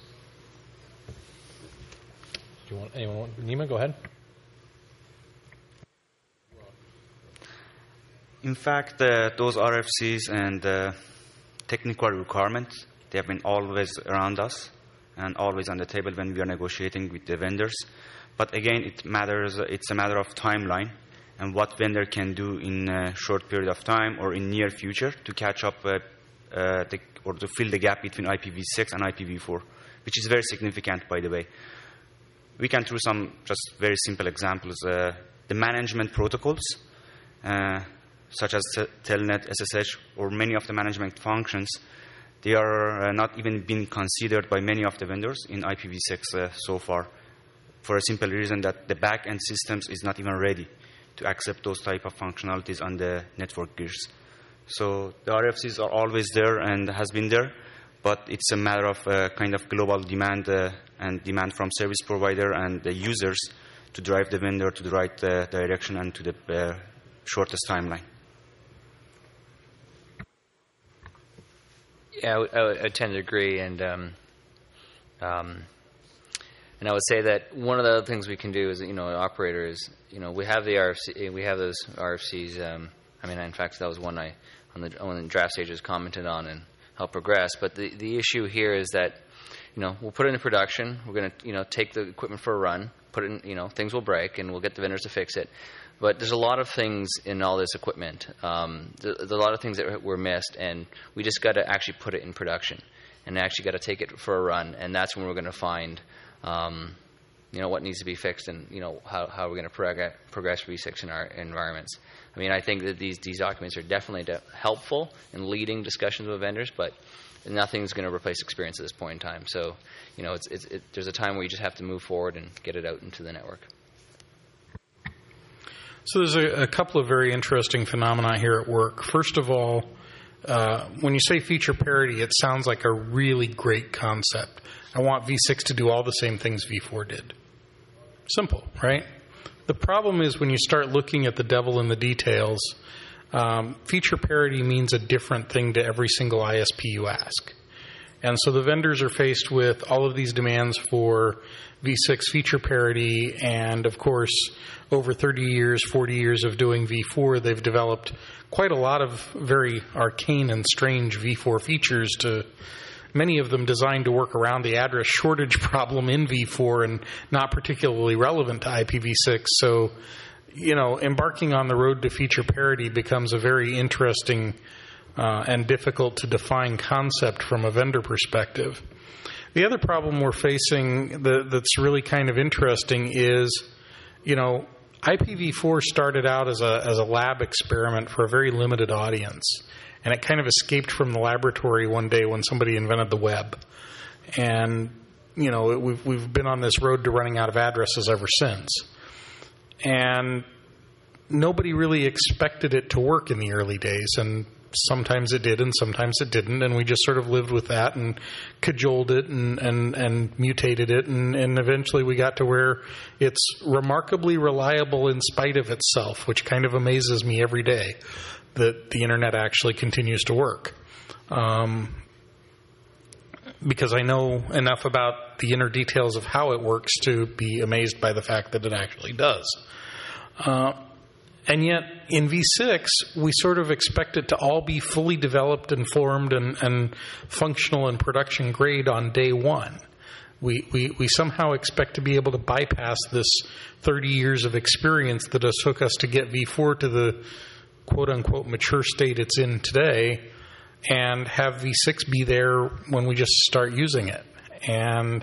Do you want anyone? Nima, go ahead. In fact, those RFCs and technical requirements, they have been always around us and always on the table when we are negotiating with the vendors. But again, it's a matter of timeline and what vendor can do in a short period of time or in near future to catch up or to fill the gap between IPv6 and IPv4, which is very significant, by the way. We can through some just very simple examples. The management protocols, such as Telnet, SSH, or many of the management functions, they are not even being considered by many of the vendors in IPv6 so far, for a simple reason that the back-end systems is not even ready to accept those type of functionalities on the network gears. So the RFCs are always there and has been there, but it's a matter of kind of global demand and demand from service provider and the users to drive the vendor to the right direction and to the shortest timeline. Yeah, I tend to agree, and I would say that one of the other things we can do as an operator is, we have the RFC, we have those RFCs. In fact, that was one I on the draft stages commented on and helped progress. But the issue here is that, we'll put it into production. We're going to, take the equipment for a run, put it in, things will break, and we'll get the vendors to fix it. But there's a lot of things in all this equipment. There's a lot of things that were missed, and we just got to actually put it in production, and actually got to take it for a run, and that's when we're going to find, what needs to be fixed, and how we're going to progress V6 in our environments. I think that these documents are definitely helpful in leading discussions with vendors, but nothing's going to replace experience at this point in time. So, there's a time where you just have to move forward and get it out into the network. So there's a couple of very interesting phenomena here at work. First of all, when you say feature parity, it sounds like a really great concept. I want V6 to do all the same things V4 did. Simple, right? The problem is when you start looking at the devil in the details, feature parity means a different thing to every single ISP you ask. And so the vendors are faced with all of these demands for V6 feature parity, and of course, over 30 years, 40 years of doing V4, they've developed quite a lot of very arcane and strange V4 features, to many of them designed to work around the address shortage problem in V4 and not particularly relevant to IPv6. So, embarking on the road to feature parity becomes a very interesting and difficult to define concept from a vendor perspective. The other problem we're facing that's really kind of interesting is, IPv4 started out as a lab experiment for a very limited audience, and it kind of escaped from the laboratory one day when somebody invented the web. And we've been on this road to running out of addresses ever since. And nobody really expected it to work in the early days, and sometimes it did and sometimes it didn't, and we just sort of lived with that and cajoled it and mutated it, and eventually we got to where it's remarkably reliable in spite of itself, which kind of amazes me every day that the internet actually continues to work. Because I know enough about the inner details of how it works to be amazed by the fact that it actually does. And yet, in V6, we sort of expect it to all be fully developed and formed and functional and production grade on day one. We somehow expect to be able to bypass this 30 years of experience that it took us to get V4 to the quote-unquote mature state it's in today, and have V6 be there when we just start using it. And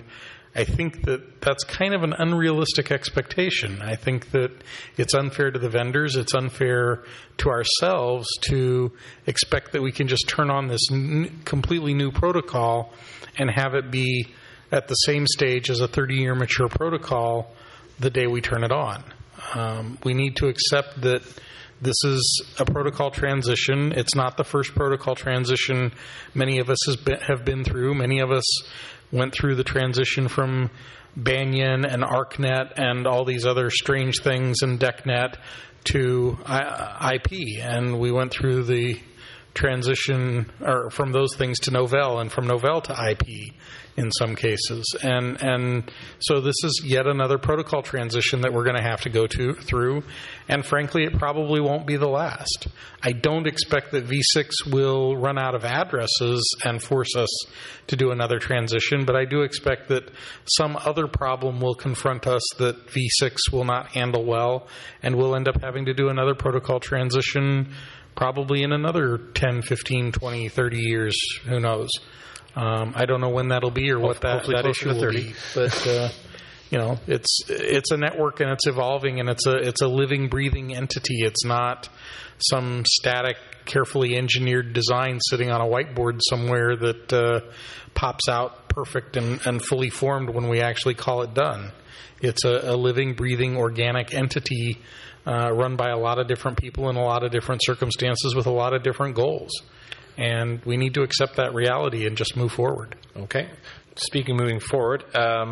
I think that that's kind of an unrealistic expectation. I think that it's unfair to the vendors. It's unfair to ourselves to expect that we can just turn on this completely new protocol and have it be at the same stage as a 30-year mature protocol the day we turn it on. We need to accept that this is a protocol transition. It's not the first protocol transition many of us have been through. Many of us went through the transition from Banyan and ArcNet and all these other strange things in DECnet to IP. And we went through the transition from those things to Novell, and from Novell to IP in some cases. And so this is yet another protocol transition that we're going to have to go through. And frankly, it probably won't be the last. I don't expect that V6 will run out of addresses and force us to do another transition, but I do expect that some other problem will confront us that V6 will not handle well, and we'll end up having to do another protocol transition probably in another 10, 15, 20, 30 years. Who knows? I don't know when that'll be or what that issue will be. But it's a network, and it's evolving, and it's a living, breathing entity. It's not some static, carefully engineered design sitting on a whiteboard somewhere that pops out perfect and fully formed when we actually call it done. It's a living, breathing, organic entity run by a lot of different people in a lot of different circumstances with a lot of different goals. And we need to accept that reality and just move forward. Okay. Speaking moving forward,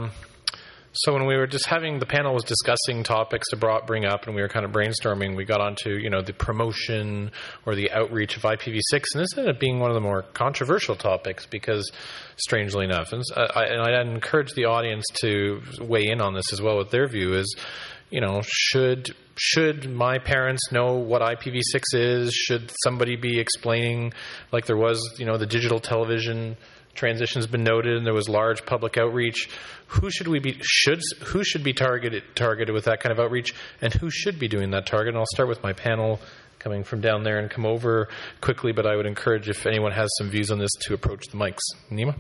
so when we were just the panel was discussing topics to bring up, and we were kind of brainstorming, we got onto, the promotion or the outreach of IPv6, and this ended up being one of the more controversial topics because, strangely enough, and I encourage the audience to weigh in on this as well with their view is, should my parents know what IPv6 is? Should somebody be explaining, like there was, the digital television transition has been noted, and there was large public outreach. Who should be targeted with that kind of outreach, and who should be doing that target? And I'll start with my panel coming from down there and come over quickly, but I would encourage if anyone has some views on this to approach the mics. Nima?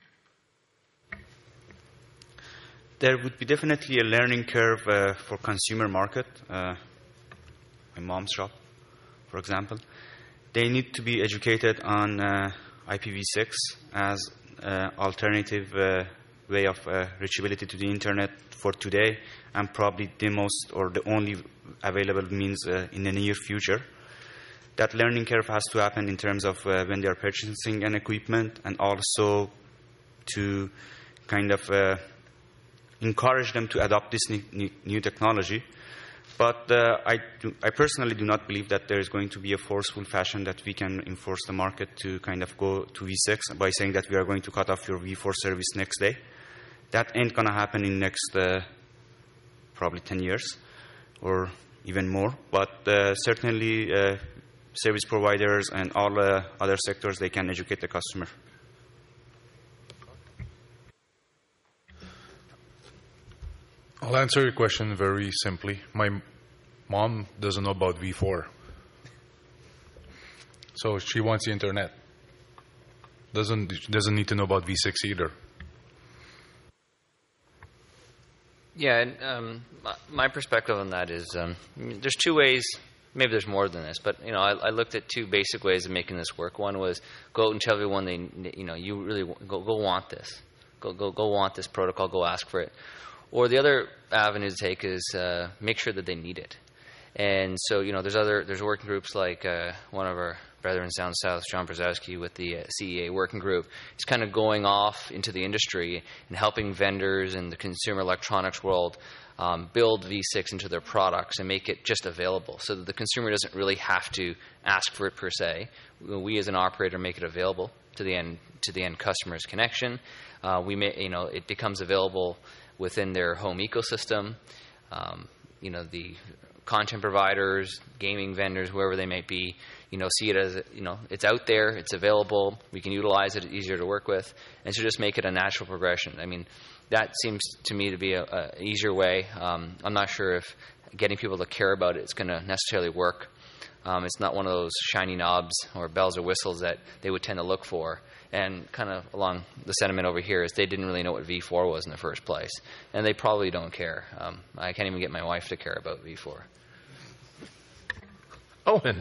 There would be definitely a learning curve for consumer market. My mom's shop, for example. They need to be educated on IPv6 as alternative way of reachability to the internet for today, and probably the most or the only available means in the near future. That learning curve has to happen in terms of when they are purchasing an equipment, and also to kind of encourage them to adopt this new technology. But I personally do not believe that there is going to be a forceful fashion that we can enforce the market to kind of go to V6 by saying that we are going to cut off your V4 service next day. That ain't going to happen in next probably 10 years or even more. But certainly service providers and all other sectors, they can educate the customer. I'll answer your question very simply. My mom doesn't know about V4. So she wants the internet. Doesn't need to know about V6 either. Yeah, and my perspective on that is there's two ways. Maybe there's more than this, but I looked at two basic ways of making this work. One was go out and tell everyone you really go want this, go want this protocol, go ask for it. Or the other avenue to take is make sure that they need it. And so, there's working groups like one of our brethren down south, John Brzezowski, with the CEA working group. He's kind of going off into the industry and helping vendors in the consumer electronics world build V6 into their products and make it just available so that the consumer doesn't really have to ask for it per se. We as an operator make it available to the end customer's connection. It becomes available within their home ecosystem. The content providers, gaming vendors, whoever they might be, see it as, it's out there, it's available, we can utilize it, it's easier to work with, and so just make it a natural progression. I mean, that seems to me to be an easier way. I'm not sure if getting people to care about it is going to necessarily work. It's not one of those shiny knobs or bells or whistles that they would tend to look for. And kind of along the sentiment over here is they didn't really know what V4 was in the first place. And they probably don't care. I can't even get my wife to care about V4. Owen.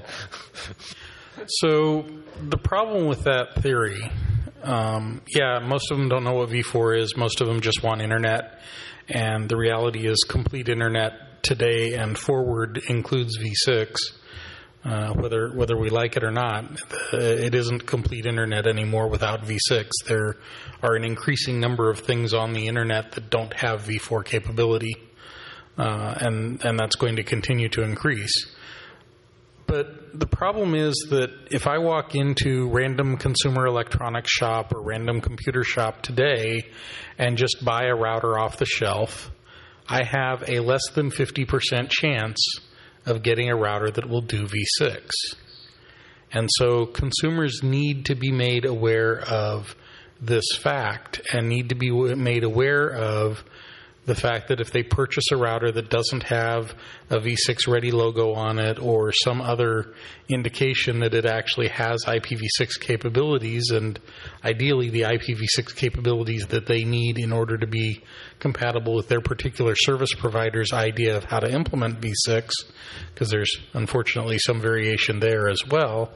So the problem with that theory, most of them don't know what V4 is. Most of them just want internet. And the reality is complete internet today and forward includes V6. Whether we like it or not, it isn't complete internet anymore without V6. There are an increasing number of things on the internet that don't have V4 capability, and that's going to continue to increase. But the problem is that if I walk into random consumer electronics shop or random computer shop today and just buy a router off the shelf, I have a less than 50% chance of getting a router that will do V6. And so consumers need to be made aware of this fact and need to be made aware of the fact that if they purchase a router that doesn't have a V6 ready logo on it or some other indication that it actually has IPv6 capabilities, and ideally the IPv6 capabilities that they need in order to be compatible with their particular service provider's idea of how to implement V6, because there's unfortunately some variation there as well,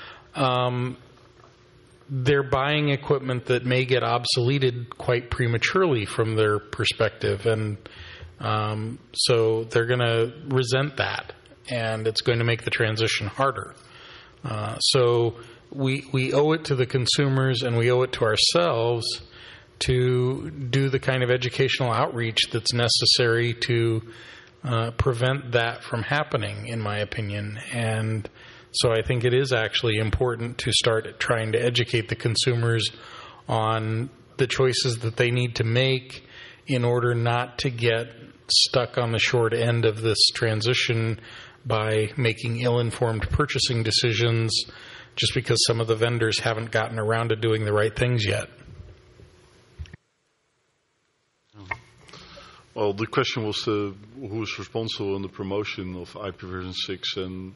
they're buying equipment that may get obsoleted quite prematurely from their perspective, and so they're going to resent that, and it's going to make the transition harder. So we owe it to the consumers and we owe it to ourselves to do the kind of educational outreach that's necessary to prevent that from happening, in my opinion. And so I think it is actually important to start trying to educate the consumers on the choices that they need to make in order not to get stuck on the short end of this transition by making ill-informed purchasing decisions just because some of the vendors haven't gotten around to doing the right things yet. Well, the question was who is responsible in the promotion of IPv6, and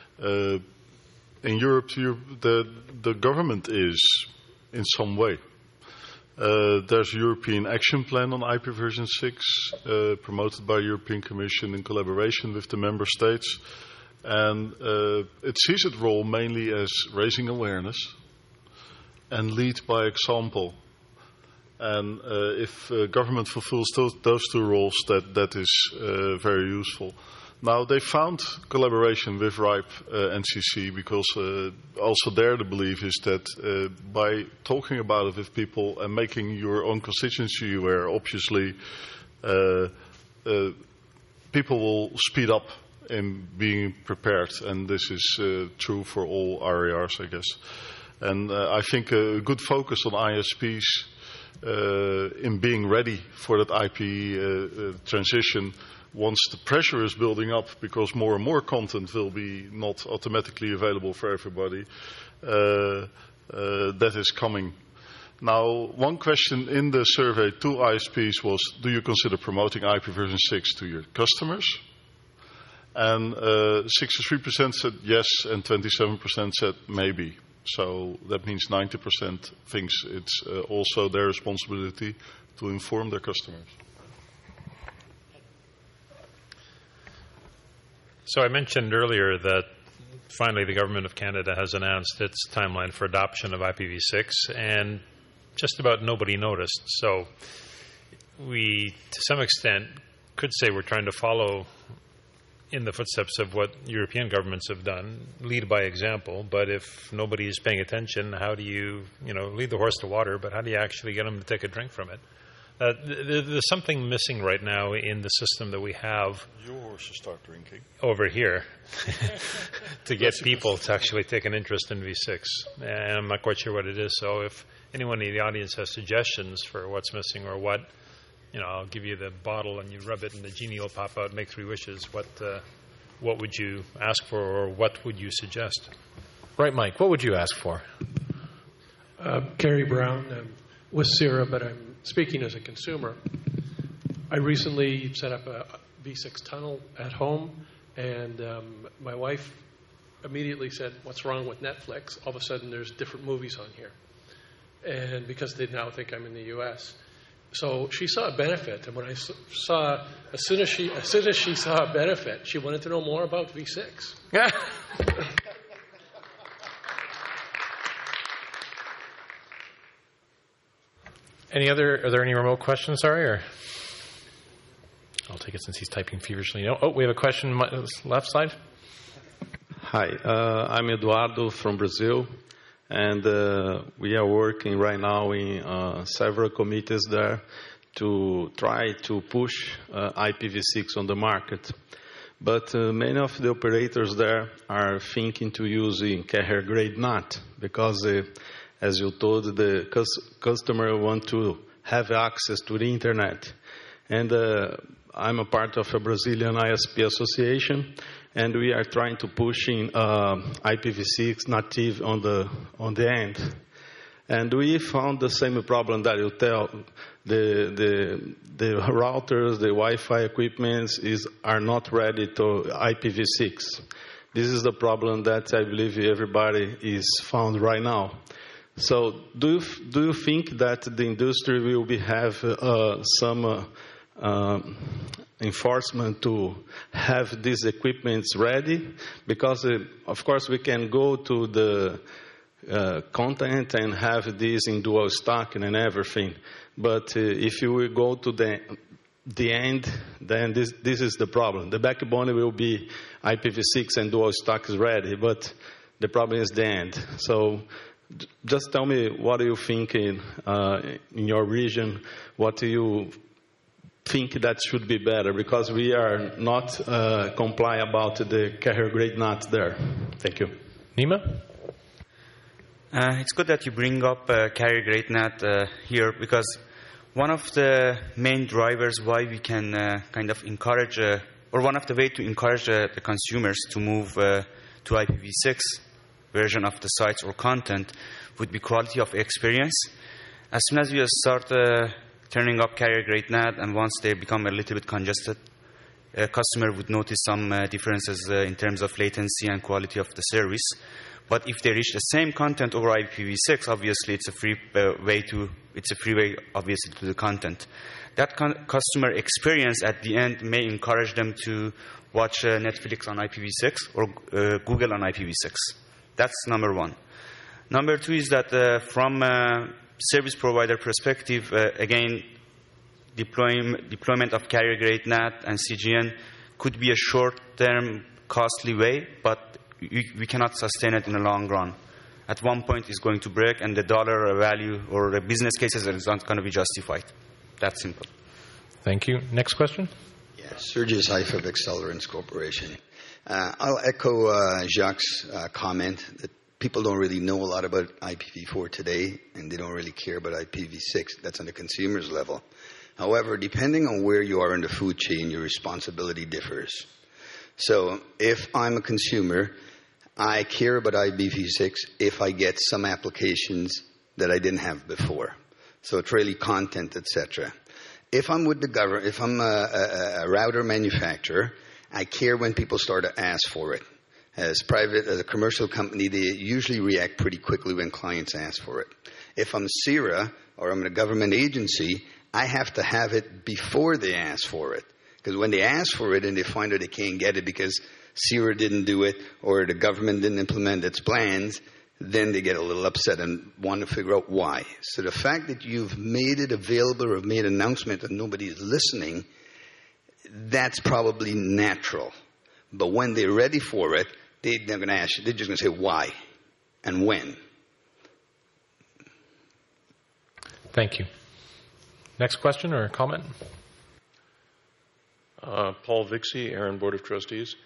in Europe, the government is in some way. There's a European action plan on IPv6 promoted by the European Commission in collaboration with the member states, and it sees its role mainly as raising awareness and lead by example. And if government fulfills those two roles, that is very useful. Now, they found collaboration with RIPE NCC because also there the belief is that by talking about it with people and making your own constituency aware, obviously people will speed up in being prepared, and this is true for all areas, I guess. And I think a good focus on ISPs in being ready for that IP transition once the pressure is building up, because more and more content will be not automatically available for everybody, that is coming. Now, one question in the survey to ISPs was, do you consider promoting IPv6 to your customers? And 63% said yes, and 27% said maybe. So that means 90% thinks it's also their responsibility to inform their customers. So I mentioned earlier that finally the Government of Canada has announced its timeline for adoption of IPv6, and just about nobody noticed. So we, to some extent, could say we're trying to follow in the footsteps of what European governments have done, lead by example. But if nobody is paying attention, how do you lead the horse to water, but how do you actually get them to take a drink from it? There's something missing right now in the system that we have. Your horse should start drinking. Over here to get people to actually take an interest in V6. And I'm not quite sure what it is. So if anyone in the audience has suggestions for what's missing or what, I'll give you the bottle and you rub it and the genie will pop out and make 3 wishes. What would you ask for, or what would you suggest? Right, Mike, what would you ask for? Gary Brown. I'm with CIRA, but I'm speaking as a consumer. I recently set up a V6 tunnel at home, and my wife immediately said, "What's wrong with Netflix? All of a sudden there's different movies on here." and because they now think I'm in the U.S. So she saw a benefit, and when I saw, as soon as she saw a benefit, she wanted to know more about V6. Yeah. Are there any remote questions, sorry, or? I'll take it since he's typing feverishly. No. Oh, we have a question left side. Hi, I'm Eduardo from Brazil, and we are working right now in several committees there to try to push IPv6 on the market. But many of the operators there are thinking to using carrier-grade NAT because, as you told, the customer want to have access to the internet. And I'm a part of a Brazilian ISP association, and we are trying to push in IPv6 native on the end. And we found the same problem that you tell. The routers, the Wi-Fi equipments are not ready to IPv6. This is the problem that I believe everybody is found right now. So do you think that the industry will have some enforcement to have these equipments ready? Because, of course, we can go to the content and have this in dual stack and everything. But if you will go to the end, then this is the problem. The backbone will be IPv6 and dual stack is ready, but the problem is the end. So just tell me what do you think in your region, what do you think that should be better, because we are not comply about the carrier-grade NAT there. Thank you. Nima? It's good that you bring up carrier-grade NAT here, because one of the main drivers why we can kind of encourage, or one of the ways to encourage the consumers to move to IPv6 version of the sites or content would be quality of experience. As soon as you start turning up carrier-grade NAT, and once they become a little bit congested, a customer would notice some differences in terms of latency and quality of the service. But if they reach the same content over IPv6, obviously it's a free way, obviously, to the content. That customer experience at the end may encourage them to watch Netflix on IPv6 or Google on IPv6. That's number one. Number two is that from a service provider perspective, again, deployment of carrier-grade NAT and CGN could be a short-term, costly way, but we cannot sustain it in the long run. At one point, it's going to break, and the dollar value or the business cases is not going to be justified. That's simple. Thank you. Next question? Yes, Sergius Haifa of Accelerance Corporation. I'll echo Jacques' comment that people don't really know a lot about IPv4 today, and they don't really care about IPv6. That's on the consumer's level. However, depending on where you are in the food chain, your responsibility differs. So if I'm a consumer, I care about IPv6 if I get some applications that I didn't have before. So it's really content, etc. If I'm with the government, if I'm a router manufacturer, I care when people start to ask for it. As a commercial company, they usually react pretty quickly when clients ask for it. If I'm CIRA or I'm a government agency, I have to have it before they ask for it. Because when they ask for it and they find out they can't get it because CIRA didn't do it or the government didn't implement its plans, then they get a little upset and want to figure out why. So the fact that you've made it available or made an announcement that nobody is listening, that's probably natural. But when they're ready for it, they're going to ask you, they're just going to say why and when. Thank you. Next question or comment? Paul Vixie, Aaron Board of Trustees.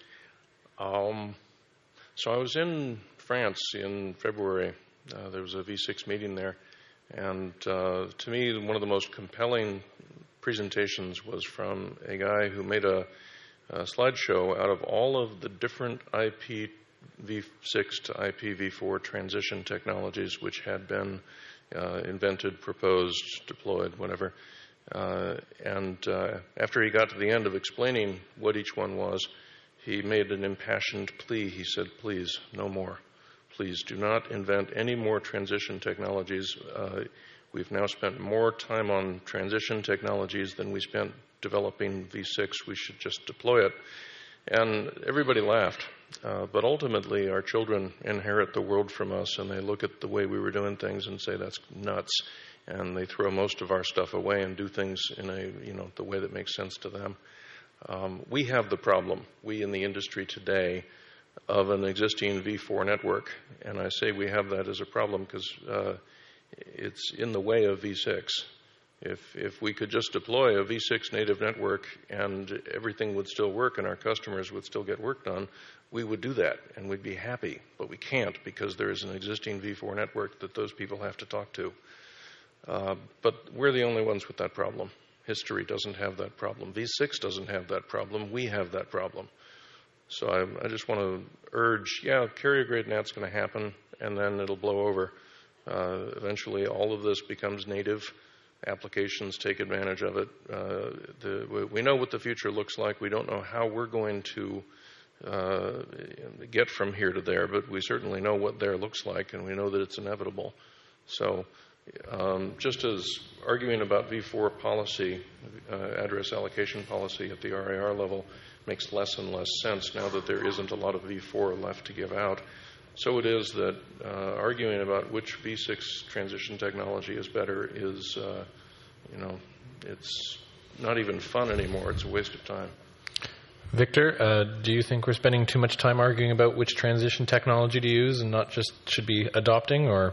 So I was in France in February. There was a V6 meeting there. And to me, one of the most compelling presentations was from a guy who made a slideshow out of all of the different IPv6 to IPv4 transition technologies which had been invented, proposed, deployed, whatever. And after he got to the end of explaining what each one was, he made an impassioned plea. He said, please, no more. please do not invent any more transition technologies. We've now spent more time on transition technologies than we spent developing V6. We should just deploy it. And everybody laughed. But ultimately, our children inherit the world from us, and they look at the way we were doing things and say, that's nuts. And they throw most of our stuff away and do things in the way that makes sense to them. We have the problem, we in the industry today, of an existing V4 network. And I say we have that as a problem because it's in the way of V6. If we could just deploy a V6 native network and everything would still work and our customers would still get work done, we would do that and we'd be happy. But we can't because there is an existing V4 network that those people have to talk to. But we're the only ones with that problem. History doesn't have that problem. V6 doesn't have that problem. We have that problem. So I just want to urge, carrier-grade NAT's going to happen, and then it'll blow over. Eventually, all of this becomes native. Applications take advantage of it. We know what the future looks like. We don't know how we're going to get from here to there, but we certainly know what there looks like, and we know that it's inevitable. So just as arguing about V4 policy, address allocation policy at the RAR level makes less and less sense now that there isn't a lot of V4 left to give out, so it is that arguing about which V6 transition technology is better is, it's not even fun anymore. It's a waste of time. Victor, do you think we're spending too much time arguing about which transition technology to use and not just should be adopting, or?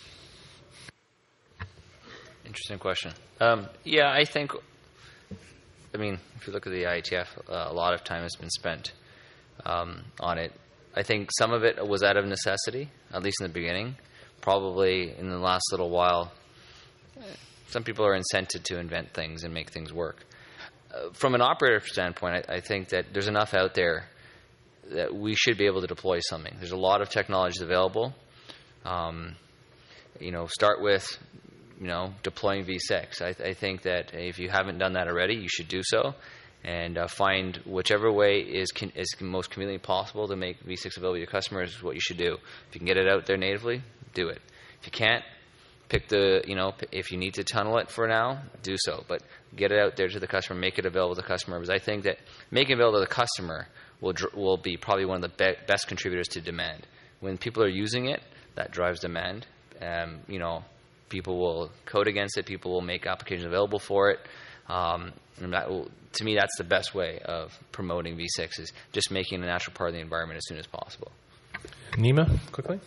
Interesting question. I think, if you look at the IETF, a lot of time has been spent on it. I think some of it was out of necessity, at least in the beginning. Probably in the last little while, some people are incented to invent things and make things work. From an operator standpoint, I think that there's enough out there that we should be able to deploy something. There's a lot of technologies available. Start with deploying V6. I think that if you haven't done that already, you should do so, and find whichever way is most conveniently possible to make V6 available to your customers is what you should do. If you can get it out there natively, do it. If you can't, pick if you need to tunnel it for now, do so. But get it out there to the customer, make it available to the customer. Because I think that making it available to the customer will be probably one of the best contributors to demand. When people are using it, that drives demand. People will code against it. People will make applications available for it. To me, that's the best way of promoting V6 is just making it a natural part of the environment as soon as possible. Nima, quickly.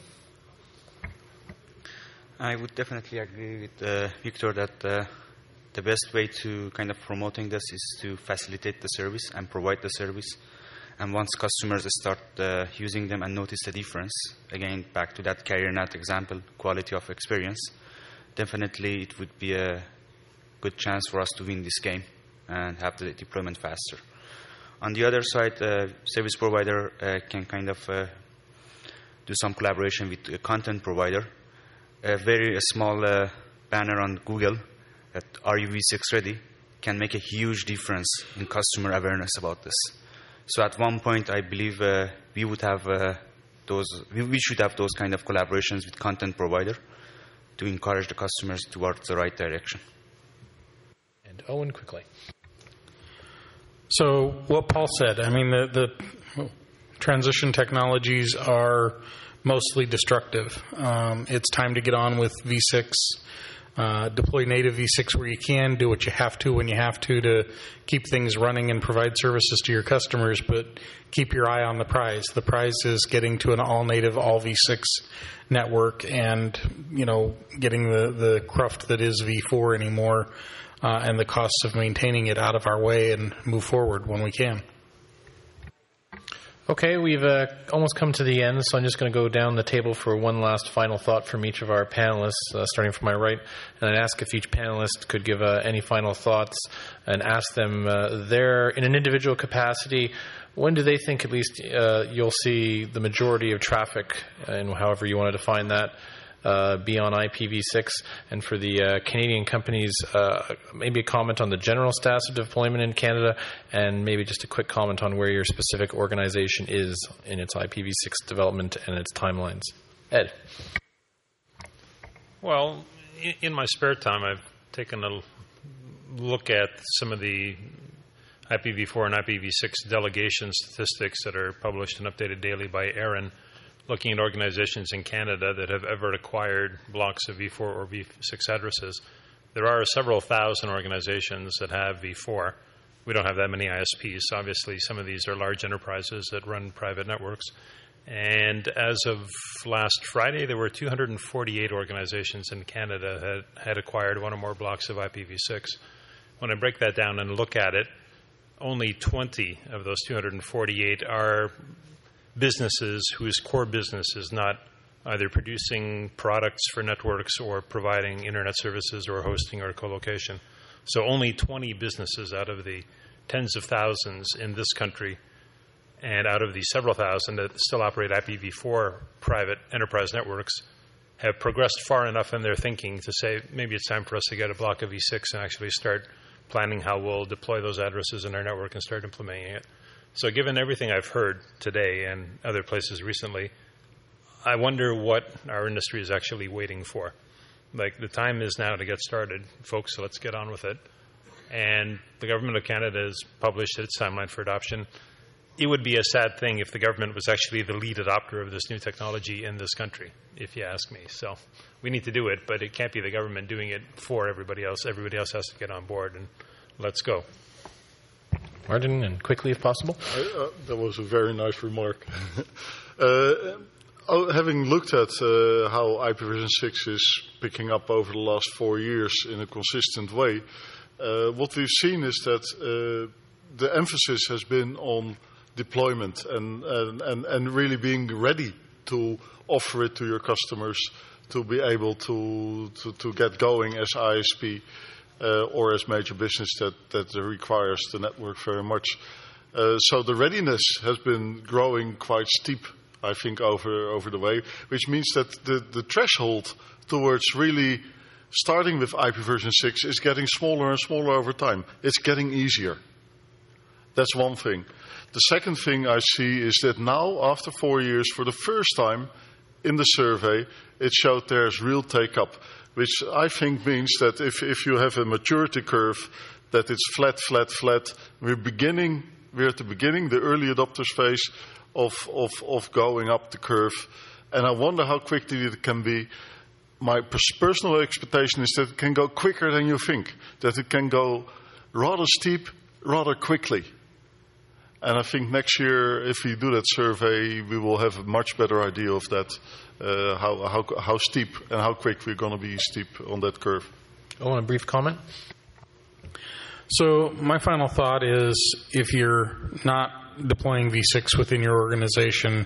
I would definitely agree with Victor that the best way to kind of promoting this is to facilitate the service and provide the service. And once customers start using them and notice the difference, again, back to that carrier NAT example, quality of experience, definitely it would be a good chance for us to win this game and have the deployment faster. On the other side, service provider can kind of do some collaboration with a content provider. A very small banner on Google that "Are you V6 ready?" can make a huge difference in customer awareness about this. So at one point, I believe we would have we should have those kind of collaborations with content provider to encourage the customers towards the right direction. And Owen, quickly. So what Paul said, the transition technologies are mostly destructive. It's time to get on with V6. Deploy native V6 where you can. Do what you have to when you have to keep things running and provide services to your customers, but keep your eye on the prize. The prize is getting to an all-native, all-V6 network and, getting the cruft that is V4 anymore and the costs of maintaining it out of our way and move forward when we can. Okay, we've almost come to the end, so I'm just going to go down the table for one last final thought from each of our panelists, starting from my right. And I'd ask if each panelist could give any final thoughts and ask them in an individual capacity, when do they think at least you'll see the majority of traffic, and however you want to define that, be on IPv6, and for the Canadian companies, maybe a comment on the general status of deployment in Canada, and maybe just a quick comment on where your specific organization is in its IPv6 development and its timelines. Ed. Well, in my spare time, I've taken a look at some of the IPv4 and IPv6 delegation statistics that are published and updated daily by Aaron, looking at organizations in Canada that have ever acquired blocks of V4 or V6 addresses. There are several thousand organizations that have V4. We don't have that many ISPs. Obviously, some of these are large enterprises that run private networks. And as of last Friday, there were 248 organizations in Canada that had acquired one or more blocks of IPv6. When I break that down and look at it, only 20 of those 248 are businesses whose core business is not either producing products for networks or providing internet services or hosting or co-location. So only 20 businesses out of the tens of thousands in this country and out of the several thousand that still operate IPv4 private enterprise networks have progressed far enough in their thinking to say maybe it's time for us to get a block of V6 and actually start planning how we'll deploy those addresses in our network and start implementing it. So given everything I've heard today and other places recently, I wonder what our industry is actually waiting for. Like, the time is now to get started, folks, so let's get on with it. And the Government of Canada has published its timeline for adoption. It would be a sad thing if the government was actually the lead adopter of this new technology in this country, if you ask me. So we need to do it, but it can't be the government doing it for everybody else. Everybody else has to get on board, and let's go. Martin, and quickly if possible. That was a very nice remark. Having looked at how IPv6 is picking up over the last 4 years in a consistent way, what we've seen is that the emphasis has been on deployment and really being ready to offer it to your customers, to be able to get going as ISP or as major business that requires the network very much. So the readiness has been growing quite steep, I think, over the way, which means that the threshold towards really starting with IPv6 is getting smaller and smaller over time. It's getting easier. That's one thing. The second thing I see is that now, after 4 years, for the first time in the survey, it showed there's real take-up, which I think means that if you have a maturity curve, that it's flat. We're at the beginning, the early adopters phase of going up the curve, and I wonder how quickly it can be. My personal expectation is that it can go quicker than you think, that it can go rather steep, rather quickly. And I think next year, if we do that survey, we will have a much better idea of that, how steep and how quick we're going to be steep on that curve. Oh, and a brief comment? So my final thought is, if you're not deploying V6 within your organization,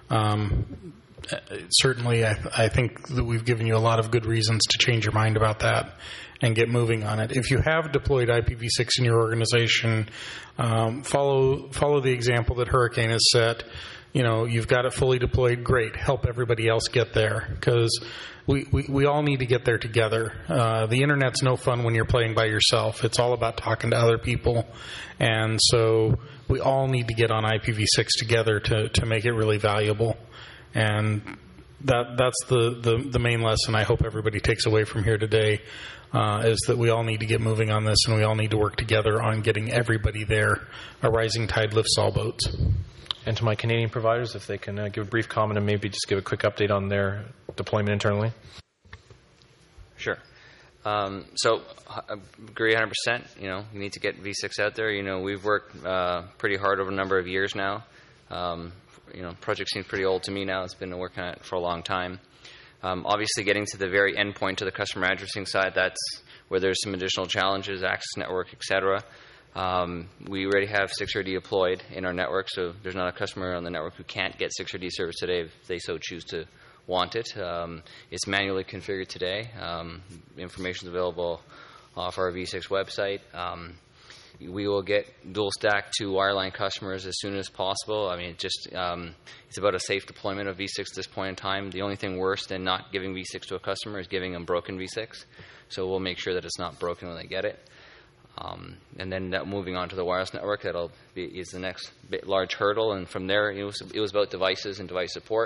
certainly I think that we've given you a lot of good reasons to change your mind about that and get moving on it. If you have deployed IPv6 in your organization, follow the example that Hurricane has set. You know, you've got it fully deployed, great. Help everybody else get there, because we all need to get there together. The internet's no fun when you're playing by yourself. It's all about talking to other people. And so we all need to get on IPv6 together to make it really valuable. And that's the main lesson I hope everybody takes away from here today, is that we all need to get moving on this, and we all need to work together on getting everybody there. A rising tide lifts all boats. And to my Canadian providers, if they can give a brief comment and maybe just give a quick update on their deployment internally. Sure. So I agree 100%. You know, you need to get V6 out there. You know, we've worked pretty hard over a number of years now. You know, project seems pretty old to me now. It's been working on it for a long time. Obviously, getting to the very end point to the customer addressing side, that's where there's some additional challenges, access network, et cetera. We already have 6RD deployed in our network, so there's not a customer on the network who can't get 6RD service today if they so choose to want it. It's manually configured today. Information is available off our V6 website. We will get dual stack to wireline customers as soon as possible. I mean, it's about a safe deployment of V6 at this point in time. The only thing worse than not giving V6 to a customer is giving them broken V6. So we'll make sure that it's not broken when they get it. And then moving on to the wireless network, is the next large hurdle. And from there, it was about devices and device support.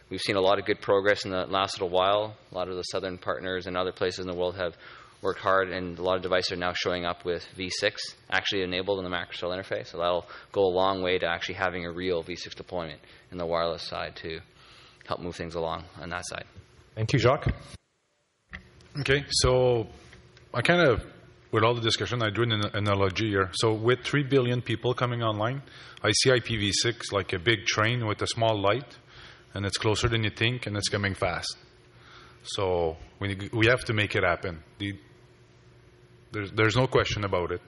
we've seen a lot of good progress in the last little while. A lot of the southern partners and other places in the world have worked hard, and a lot of devices are now showing up with V6 actually enabled in the macrocell interface. So that'll go a long way to actually having a real V6 deployment in the wireless side to help move things along on that side. Thank you, Jacques. Okay, so I kind of, with all the discussion, I drew an analogy here. So with 3 billion people coming online, I see IPv6 like a big train with a small light, and it's closer than you think, and it's coming fast. So we have to make it happen. There's no question about it.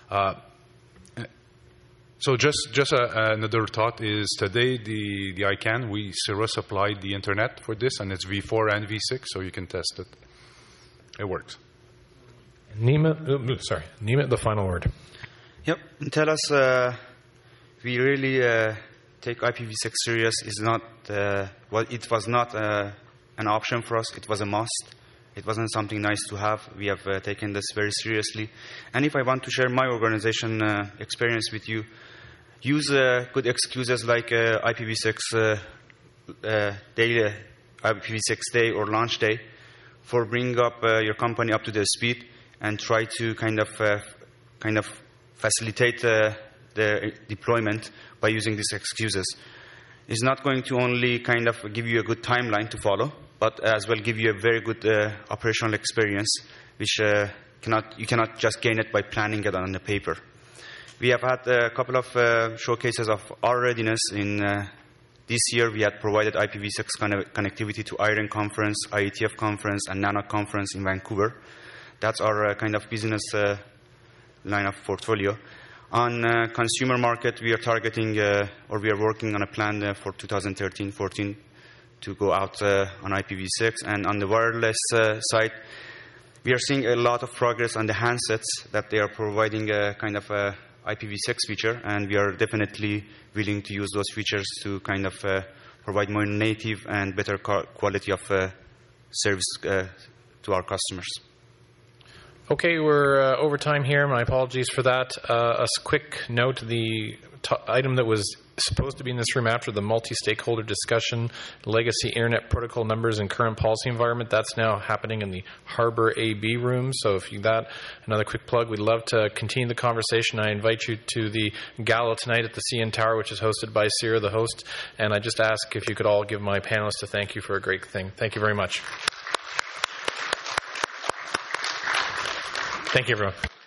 So just another thought is today the ICANN, Sierra supplied the internet for this, and it's V4 and V6, so you can test it. It works. Nima, the final word. Yep. Tell us, we really take IPv6 serious. Is not it was not an option for us. It was a must. It wasn't something nice to have. We have taken this very seriously. And if I want to share my organization experience with you, use good excuses like IPv6 day, IPv6 day or launch day for bringing up your company up to the speed, and try to kind of facilitate the deployment by using these excuses. It's not going to only kind of give you a good timeline to follow, but as well give you a very good operational experience, which you cannot just gain it by planning it on the paper. We have had a couple of showcases of our readiness. In this year, we had provided IPv6 connectivity to IREN conference, IETF conference, and NANOC conference in Vancouver. That's our kind of business line of portfolio. On consumer market, we are targeting or we are working on a plan for 2013-14 to go out on IPv6. And on the wireless side, we are seeing a lot of progress on the handsets that they are providing a kind of a IPv6 feature, and we are definitely willing to use those features to kind of provide more native and better quality of service to our customers. Okay, we're over time here. My apologies for that. A quick note, the item that was supposed to be in this room after the multi-stakeholder discussion, legacy internet protocol numbers and current policy environment, that's now happening in the Harbor AB room. So if you that, another quick plug, we'd love to continue the conversation. I invite you to the gala tonight at the CN Tower, which is hosted by Sierra, the host. And I just ask if you could all give my panelists a thank you for a great thing. Thank you very much. Thank you, everyone.